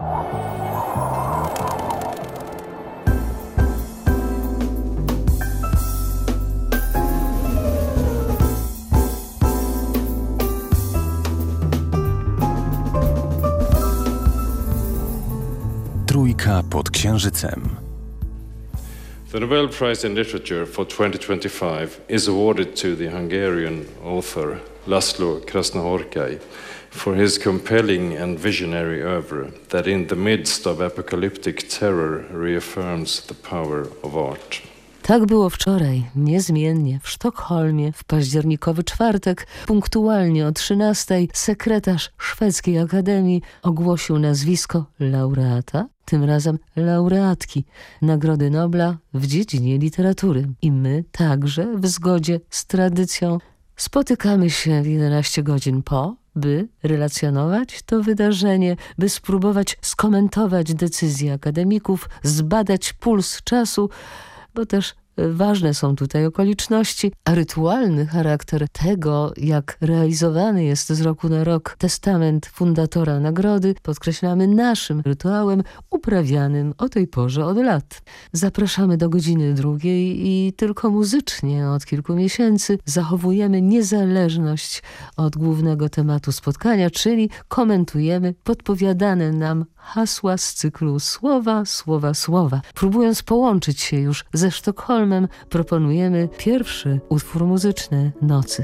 Trójka pod księżycem. The Nobel Prize in Literature for 2025 is awarded to the Hungarian author Laszlo Krasznahorkai for his compelling and visionary oeuvre that in the midst of apocalyptic terror reaffirms the power of art. Tak było wczoraj, niezmiennie, w Sztokholmie, w październikowy czwartek, punktualnie o 13:00 sekretarz Szwedzkiej Akademii ogłosił nazwisko laureata, tym razem laureatki Nagrody Nobla w dziedzinie literatury. I my także, w zgodzie z tradycją, spotykamy się 11 godzin po, by relacjonować to wydarzenie, by spróbować skomentować decyzje akademików, zbadać puls czasu, bo też ważne są tutaj okoliczności, a rytualny charakter tego, jak realizowany jest z roku na rok testament fundatora nagrody, podkreślamy naszym rytuałem uprawianym o tej porze od lat. Zapraszamy do godziny 2:00 i tylko muzycznie od kilku miesięcy zachowujemy niezależność od głównego tematu spotkania, czyli komentujemy podpowiadane nam hasła z cyklu Słowa, Słowa, Słowa. Próbując połączyć się już ze Sztokholmem, proponujemy pierwszy utwór muzyczny nocy.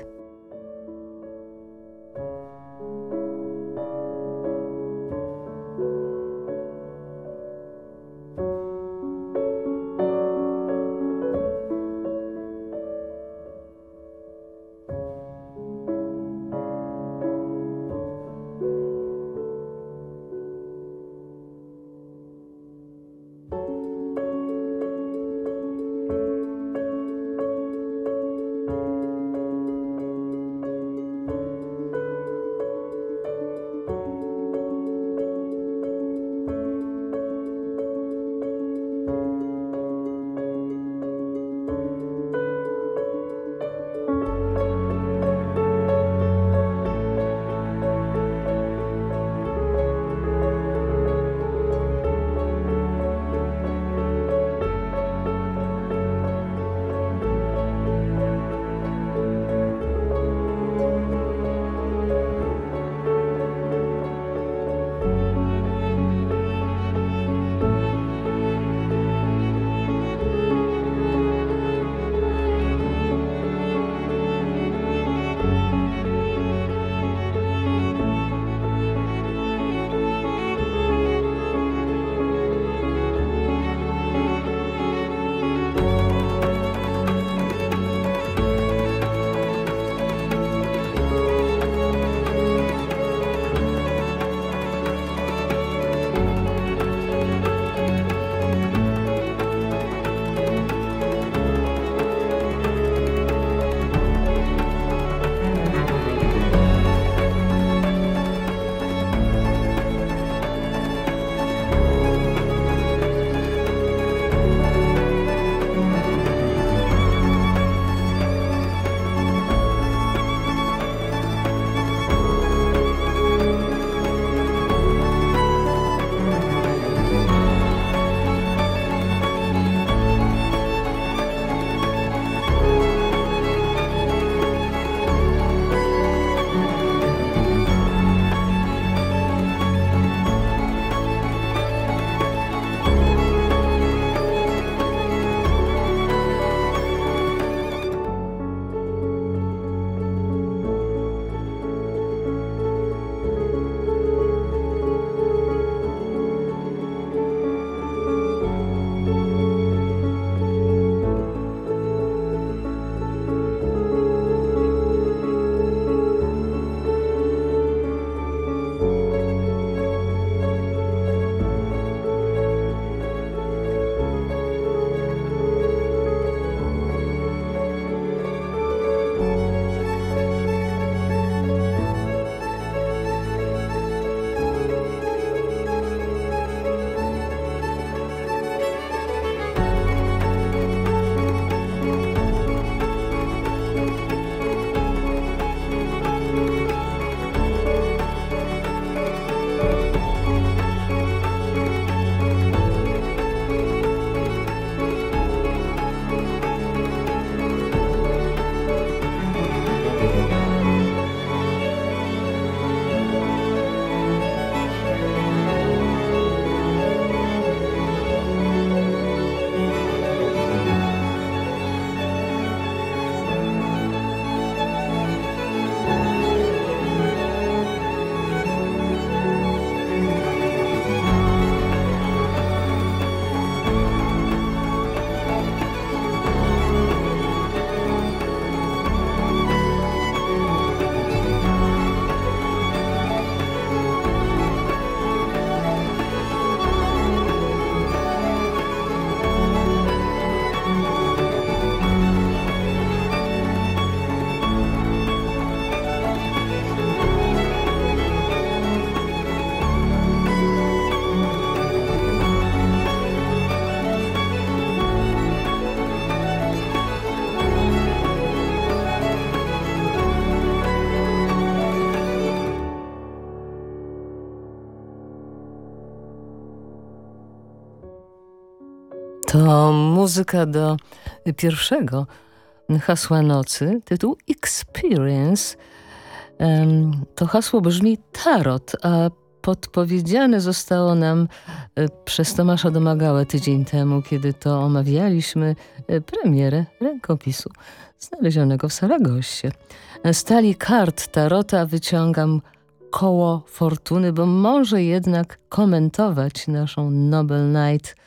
To muzyka do pierwszego hasła nocy, tytuł Experience. To hasło brzmi tarot, a podpowiedziane zostało nam przez Tomasza Domagałę tydzień temu, kiedy to omawialiśmy premierę rękopisu znalezionego w Saragossie. Z talii kart tarota wyciągam koło fortuny, bo może jednak komentować naszą Nobel Night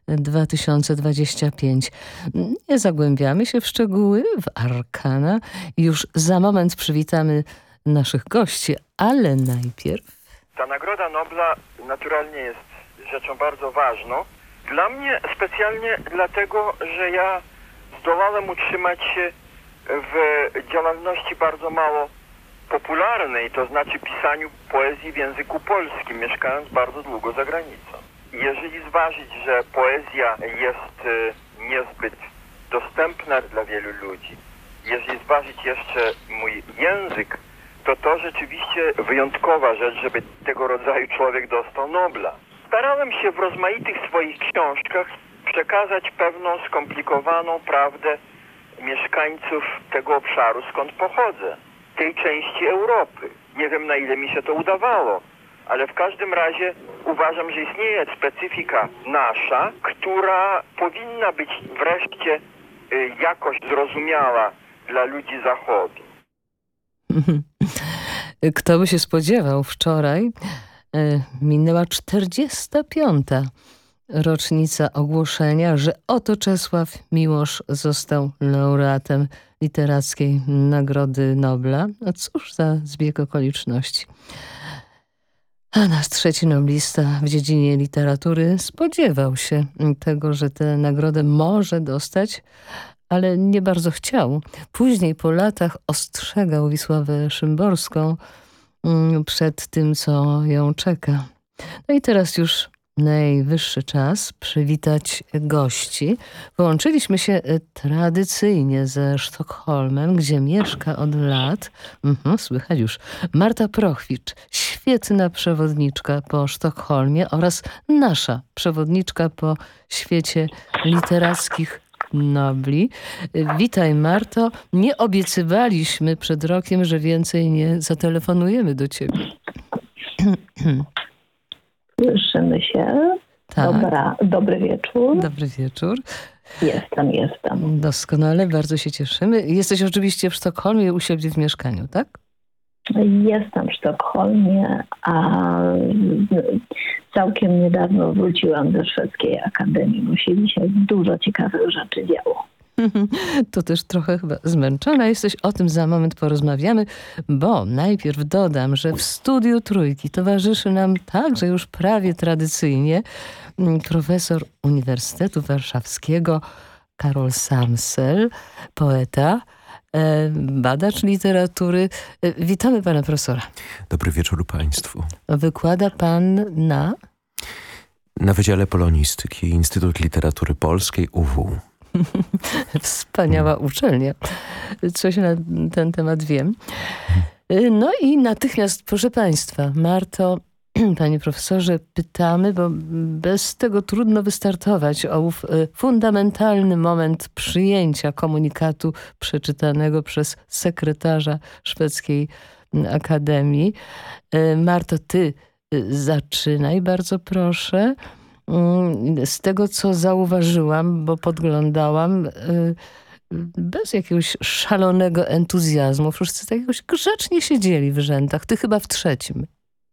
2025. Nie zagłębiamy się w szczegóły, w arkana. Już za moment przywitamy naszych gości, ale najpierw... Ta Nagroda Nobla naturalnie jest rzeczą bardzo ważną. Dla mnie specjalnie dlatego, że ja zdołałem utrzymać się w działalności bardzo mało popularnej, to znaczy pisaniu poezji w języku polskim, mieszkając bardzo długo za granicą. Jeżeli zważyć, że poezja jest niezbyt dostępna dla wielu ludzi, jeżeli zważyć jeszcze mój język, to rzeczywiście wyjątkowa rzecz, żeby tego rodzaju człowiek dostał Nobla. Starałem się w rozmaitych swoich książkach przekazać pewną skomplikowaną prawdę mieszkańców tego obszaru, skąd pochodzę, tej części Europy. Nie wiem, na ile mi się to udawało, ale w każdym razie uważam, że istnieje specyfika nasza, która powinna być wreszcie jakoś zrozumiała dla ludzi Zachodu. Kto by się spodziewał, wczoraj minęła 45. rocznica ogłoszenia, że oto Czesław Miłosz został laureatem Literackiej Nagrody Nobla. No cóż za zbieg okoliczności. A nasz trzeci noblista w dziedzinie literatury spodziewał się tego, że tę nagrodę może dostać, ale nie bardzo chciał. Później po latach ostrzegał Wisławę Szymborską przed tym, co ją czeka. No i teraz już najwyższy czas przywitać gości. Połączyliśmy się tradycyjnie ze Sztokholmem, gdzie mieszka od lat, słychać już, Marta Prochwicz, świetna przewodniczka po Sztokholmie oraz nasza przewodniczka po świecie literackich Nobli. Witaj, Marto. Nie obiecywaliśmy przed rokiem, że więcej nie zatelefonujemy do ciebie. Słyszymy się. Tak. Dobry wieczór. Dobry wieczór. Jestem. Doskonale, bardzo się cieszymy. Jesteś oczywiście w Sztokholmie, u siebie w mieszkaniu, tak? Jestem w Sztokholmie, a całkiem niedawno wróciłam ze Szwedzkiej Akademii, bo się dzisiaj dużo ciekawych rzeczy działo. To też trochę chyba zmęczona jesteś, o tym za moment porozmawiamy, bo najpierw dodam, że w studiu Trójki towarzyszy nam także już prawie tradycyjnie profesor Uniwersytetu Warszawskiego Karol Samsel, poeta, badacz literatury. Witamy pana profesora. Dobry wieczór państwu. Wykłada pan na Wydziale Polonistyki, Instytut Literatury Polskiej, UW. Wspaniała uczelnia. Coś na ten temat wiem. No i natychmiast, proszę państwa, Marto, panie profesorze, pytamy, bo bez tego trudno wystartować, o ów fundamentalny moment przyjęcia komunikatu przeczytanego przez sekretarza Szwedzkiej Akademii. Marto, ty zaczynaj, bardzo proszę. Z tego, co zauważyłam, bo podglądałam, bez jakiegoś szalonego entuzjazmu. Wszyscy tak jakoś grzecznie siedzieli w rzędach. Ty chyba w trzecim.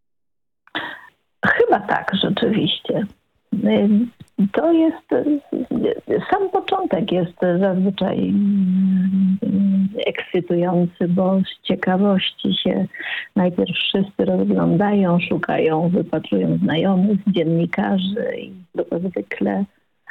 Chyba tak, rzeczywiście. To jest, sam początek jest zazwyczaj ekscytujący, bo z ciekawości się najpierw wszyscy rozglądają, szukają, wypatrują znajomych, dziennikarzy i zwykle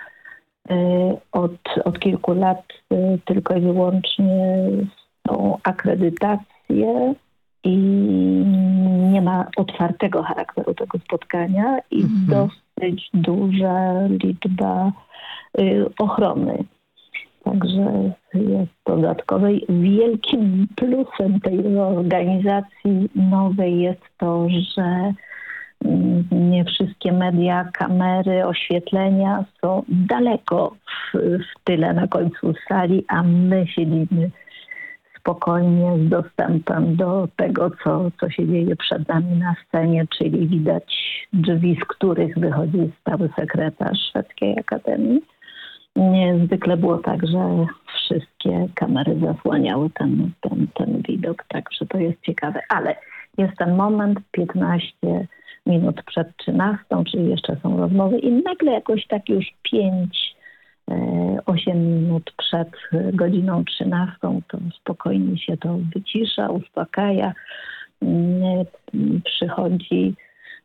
od kilku lat tylko i wyłącznie są akredytacje i nie ma otwartego charakteru tego spotkania i dosyć duża liczba ochrony. Także jest dodatkowe. Wielkim plusem tej organizacji nowej jest to, że Nie wszystkie media, kamery, oświetlenia są daleko w tyle na końcu sali, a my siedzimy spokojnie z dostępem do tego, co się dzieje przed nami na scenie, czyli widać drzwi, z których wychodzi stały sekretarz Szwedzkiej Akademii. Zwykle było tak, że wszystkie kamery zasłaniały ten widok, także to jest ciekawe. Ale jest ten moment, 15 minut przed 13, czyli jeszcze są rozmowy i nagle jakoś tak już 8 minut przed godziną 13 to spokojnie się to wycisza, uspokaja. Przychodzi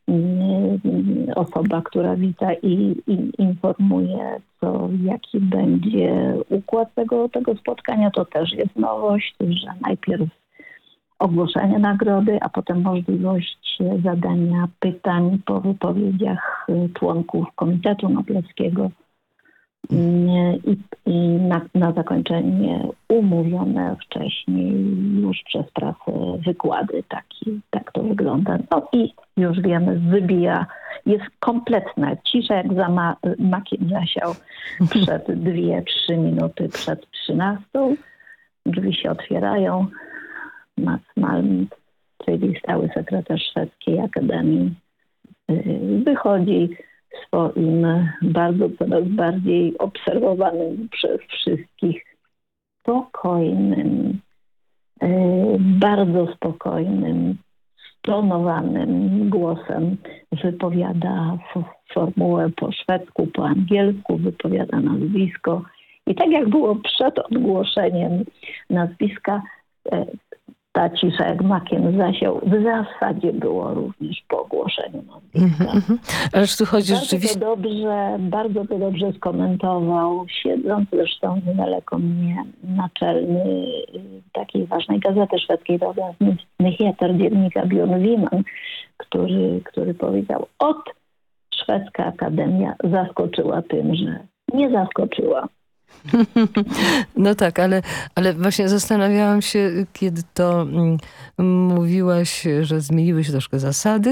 osoba, która wita i informuje, jaki będzie układ tego spotkania. To też jest nowość, że najpierw ogłoszenie nagrody, a potem możliwość zadania pytań po wypowiedziach członków Komitetu Noblowskiego i na zakończenie umówione wcześniej już przez prasę wykłady. Tak to wygląda. No i już wiemy, jest kompletna cisza, jak za makiem zasiał przed 2-3 minuty przed 13. Drzwi się otwierają. Mats Malm, czyli stały sekretarz Szwedzkiej Akademii, wychodzi swoim coraz bardziej obserwowanym przez wszystkich spokojnym, bardzo spokojnym, stonowanym głosem wypowiada formułę po szwedzku, po angielsku, wypowiada nazwisko. I tak jak było przed ogłoszeniem nazwiska, ta cisza jak makiem zasiał w zasadzie było również po ogłoszeniu nazwiska. Ależ tu chodzi rzeczywiście... Bardzo to dobrze skomentował siedząc zresztą niedaleko mnie naczelny takiej ważnej gazety szwedzkiej, Nyheter, dziennika Björn Wiman, który powiedział: Szwedzka Akademia zaskoczyła tym, że nie zaskoczyła. No tak, ale właśnie zastanawiałam się, kiedy to mówiłaś, że zmieniły się troszkę zasady,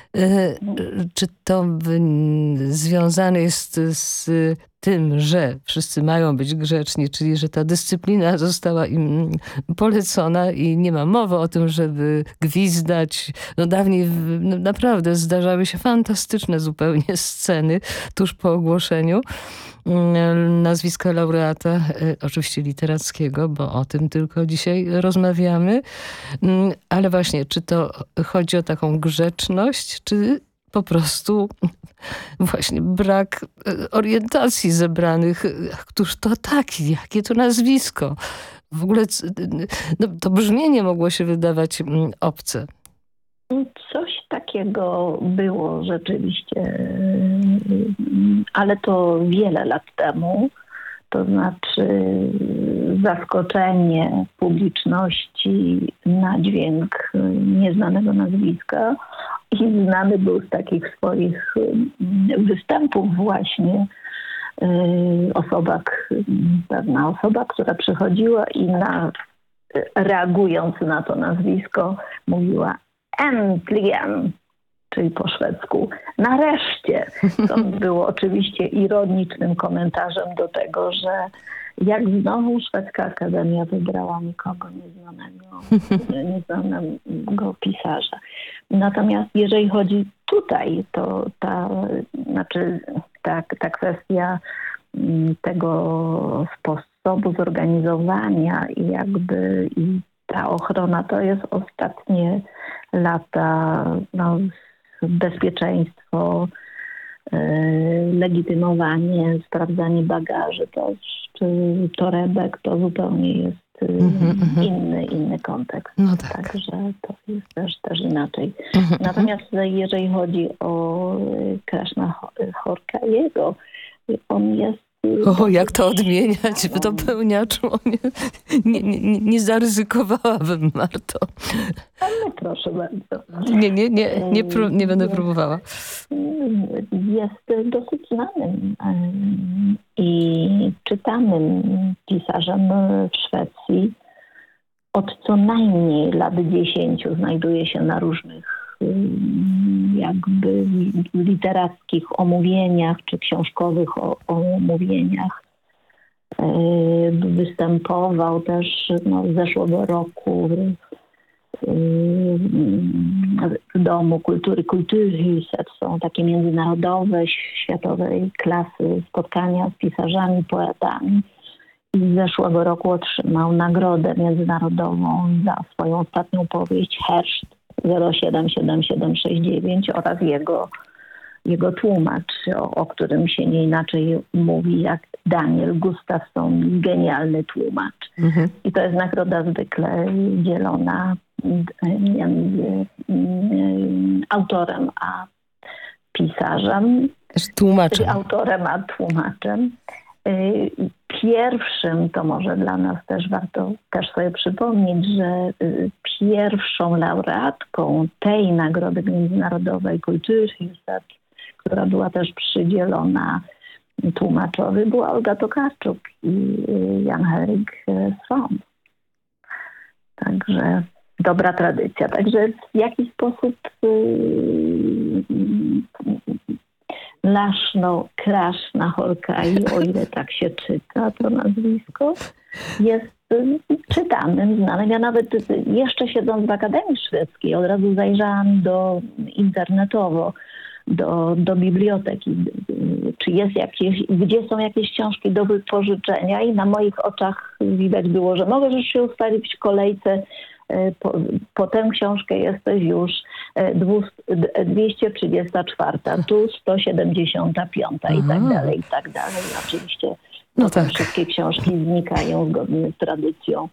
czy to związane jest z tym, że wszyscy mają być grzeczni, czyli że ta dyscyplina została im polecona i nie ma mowy o tym, żeby gwizdać. No dawniej naprawdę zdarzały się fantastyczne zupełnie sceny tuż po ogłoszeniu nazwiska laureata, oczywiście literackiego, bo o tym tylko dzisiaj rozmawiamy. Ale właśnie, czy to chodzi o taką grzeczność, czy po prostu właśnie brak orientacji zebranych? Któż to taki? Jakie to nazwisko? W ogóle to brzmienie mogło się wydawać obce. Coś takiego było rzeczywiście, ale to wiele lat temu. To znaczy zaskoczenie publiczności na dźwięk nieznanego nazwiska. I znany był z takich swoich występów właśnie pewna osoba, która przychodziła i reagując na to nazwisko mówiła "Äntligen", czyli po szwedzku nareszcie. To było oczywiście ironicznym komentarzem do tego, że jak znowu Szwedzka Akademia wybrała nikogo nieznanego pisarza. Natomiast jeżeli chodzi tutaj, to ta kwestia tego sposobu zorganizowania i ta ochrona to jest ostatnie lata, bezpieczeństwo, legitymowanie, sprawdzanie bagaży, czy torebek, to zupełnie jest inny kontekst. No tak. Także to jest też inaczej. Natomiast jeżeli chodzi o Krasznahorkajego, on jest... Jak to odmieniać w dopełniaczu? Nie zaryzykowałabym, Marto. Ale proszę bardzo. Nie będę próbowała. Jest dosyć znanym i czytanym pisarzem w Szwecji. Od co najmniej lat 10 znajduje się na różnych jakby w literackich omówieniach czy książkowych omówieniach. Występował też z zeszłego roku w Domu Kultury Kulturhuset. Są takie międzynarodowe, światowej klasy spotkania z pisarzami, poetami. I z zeszłego roku otrzymał nagrodę międzynarodową za swoją ostatnią powieść Herszt 077769 oraz jego tłumacz, o którym się nie inaczej mówi jak Daniel Gustafsson, genialny tłumacz. I to jest nagroda zwykle dzielona między autorem a pisarzem. Tłumaczem. Czyli autorem a tłumaczem. Pierwszym, to może dla nas też warto też sobie przypomnieć, że pierwszą laureatką tej nagrody międzynarodowej Kulturhuset, która była też przydzielona tłumaczowi, była Olga Tokarczuk i Jan-Henryk Swan. Także dobra tradycja. Także w jakiś sposób Laszlo Krasznahorkai, o ile tak się czyta to nazwisko, jest czytanym, znanym. Ja nawet jeszcze siedząc w Akademii Szwedzkiej od razu zajrzałam internetowo do biblioteki, czy jest gdzie są jakieś książki do wypożyczenia i na moich oczach widać było, że możesz się ustawić w kolejce. Po tę książkę jesteś już 234, tu 175 i tak dalej, i tak dalej. Oczywiście wszystkie książki znikają zgodnie z tradycją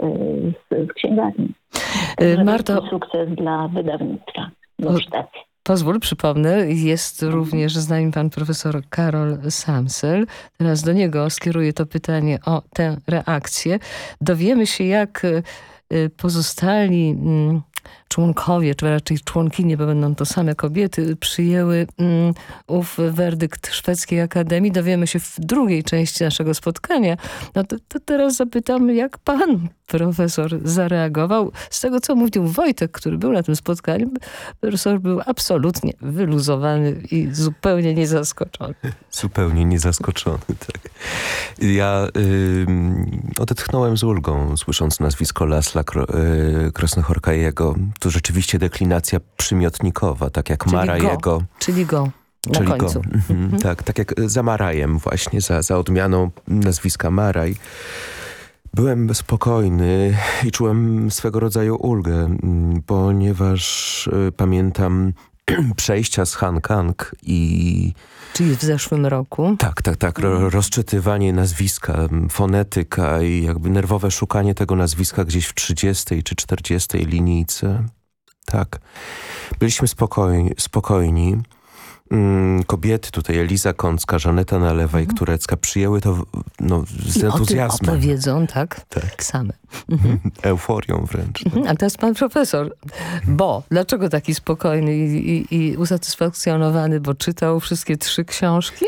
z księgarni. Marto, sukces dla wydawnictwa w Szwecji. Pozwól, przypomnę, jest również z nami pan profesor Karol Samsel. Teraz do niego skieruję to pytanie o tę reakcję. Dowiemy się, jak pozostali członkowie, czy raczej członkinie, bo będą to same kobiety, przyjęły ów werdykt Szwedzkiej Akademii. Dowiemy się w drugiej części naszego spotkania. No to teraz zapytam, jak pan profesor zareagował. Z tego, co mówił Wojtek, który był na tym spotkaniu, profesor był absolutnie wyluzowany i zupełnie niezaskoczony. Zupełnie niezaskoczony, tak. Ja odetchnąłem z ulgą, słysząc nazwisko Laszla Krasznahorkaiego. To rzeczywiście deklinacja przymiotnikowa, tak jak Marajego. Czyli go. Na końcu. Tak jak za Marajem właśnie, za odmianą nazwiska Maraj. Byłem spokojny i czułem swego rodzaju ulgę, ponieważ pamiętam przejścia z Han-Kang i... Czyli w zeszłym roku? Tak. Rozczytywanie nazwiska, fonetyka i jakby nerwowe szukanie tego nazwiska gdzieś w 30 czy 40 linijce. Tak. Byliśmy spokojni. Kobiety tutaj, Eliza Kącka, Żaneta Nalewa i Turecka przyjęły to z entuzjazmem. Opowiedzą, tak? Same. Euforią wręcz. Tak. A teraz pan profesor. Dlaczego taki spokojny i usatysfakcjonowany? Bo czytał wszystkie 3 książki?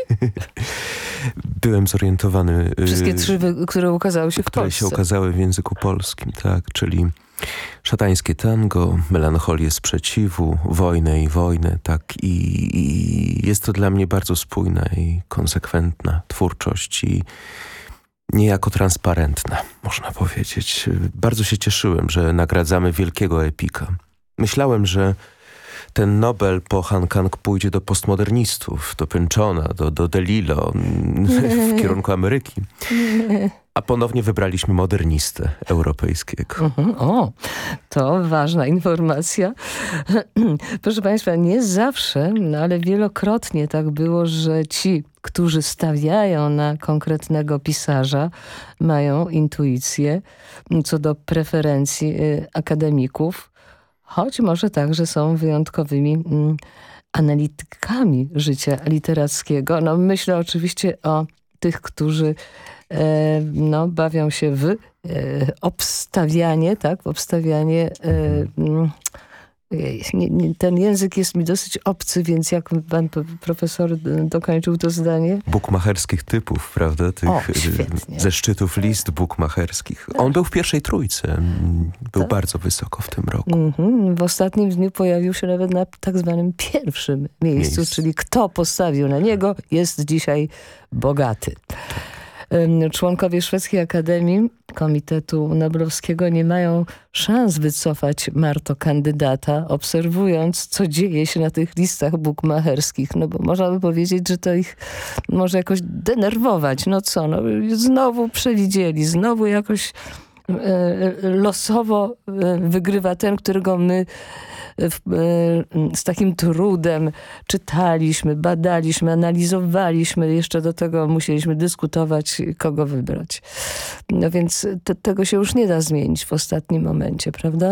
Byłem zorientowany. Wszystkie 3, które ukazały się w Polsce. Które się ukazały w języku polskim, tak. Czyli Szatańskie tango, Melancholię sprzeciwu, Wojnę i wojnę, tak. I jest to dla mnie bardzo spójna i konsekwentna twórczość i niejako transparentna, można powiedzieć. Bardzo się cieszyłem, że nagradzamy wielkiego epika. Myślałem, że ten Nobel po Han-Kang pójdzie do postmodernistów, do Pynchona, do DeLillo w kierunku Ameryki. A ponownie wybraliśmy modernistę europejskiego. To ważna informacja. Proszę państwa, nie zawsze, ale wielokrotnie tak było, że ci, którzy stawiają na konkretnego pisarza, mają intuicję co do preferencji akademików, choć może także są wyjątkowymi analitykami życia literackiego. Myślę oczywiście o tych, którzy bawią się w obstawianie, tak? W obstawianie ojej, ten język jest mi dosyć obcy, więc jak pan profesor dokończył to zdanie? Bukmacherskich typów, prawda? Tych świetnie. Ze szczytów list bukmacherskich. Tak. On był w pierwszej trójce. Był bardzo wysoko w tym roku. W ostatnim dniu pojawił się nawet na tak zwanym pierwszym miejscu, czyli kto postawił na niego, jest dzisiaj bogaty. Członkowie Szwedzkiej Akademii Komitetu Noblowskiego nie mają szans wycofać kandydata, obserwując, co dzieje się na tych listach bukmacherskich. No bo można by powiedzieć, że to ich może jakoś denerwować. No co, znowu przewidzieli, znowu jakoś losowo wygrywa ten, którego my z takim trudem czytaliśmy, badaliśmy, analizowaliśmy. Jeszcze do tego musieliśmy dyskutować, kogo wybrać. No więc tego się już nie da zmienić w ostatnim momencie, prawda?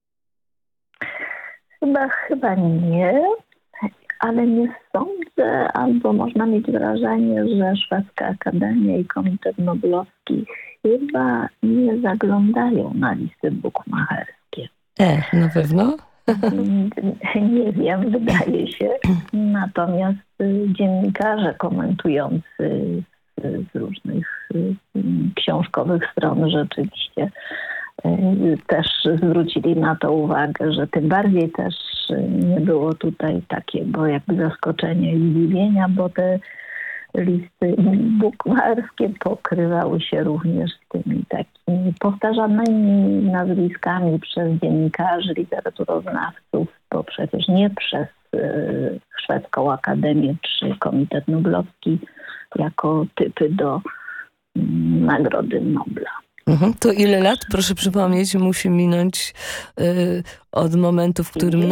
Chyba nie, ale nie sądzę, albo można mieć wrażenie, że Szwedzka Akademia i Komitet Noblowski chyba nie zaglądają na listy bukmacherskie. Na pewno? Nie wiem, wydaje się. Natomiast dziennikarze komentujący z różnych książkowych stron rzeczywiście też zwrócili na to uwagę, że tym bardziej też nie było tutaj takiego jakby zaskoczenia i zdziwienia, bo te listy bukmacherskie pokrywały się również z tymi takimi powtarzanymi nazwiskami przez dziennikarzy, literaturoznawców, bo przecież nie przez Szwedzką Akademię czy Komitet Noblowski jako typy do Nagrody Nobla. To ile lat, proszę przypomnieć, musi minąć od momentu, w którym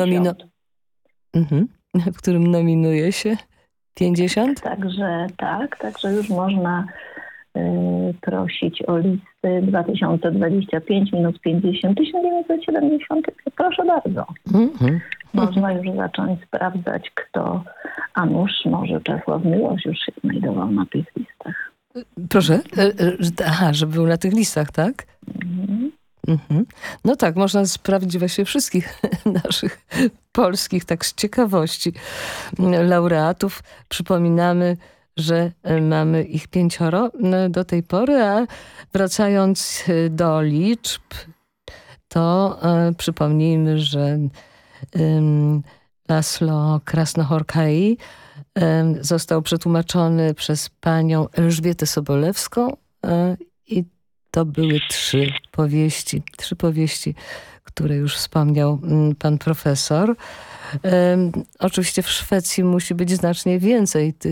w którym nominuje się? 50? Także już można prosić o listy 2025 minus 50, 1970. Proszę bardzo. Można już zacząć sprawdzać, kto, a nuż może Czesław Miłosz już się znajdował na tych listach. Proszę? Że był na tych listach, tak? No tak, można sprawdzić właśnie wszystkich naszych polskich, tak z ciekawości, laureatów. Przypominamy, że mamy ich 5 do tej pory, a wracając do liczb, to przypomnijmy, że Laszlo Krasnohorkai został przetłumaczony przez panią Elżbietę Sobolewską i to były 3 powieści, które już wspomniał pan profesor. Oczywiście w Szwecji musi być znacznie więcej tych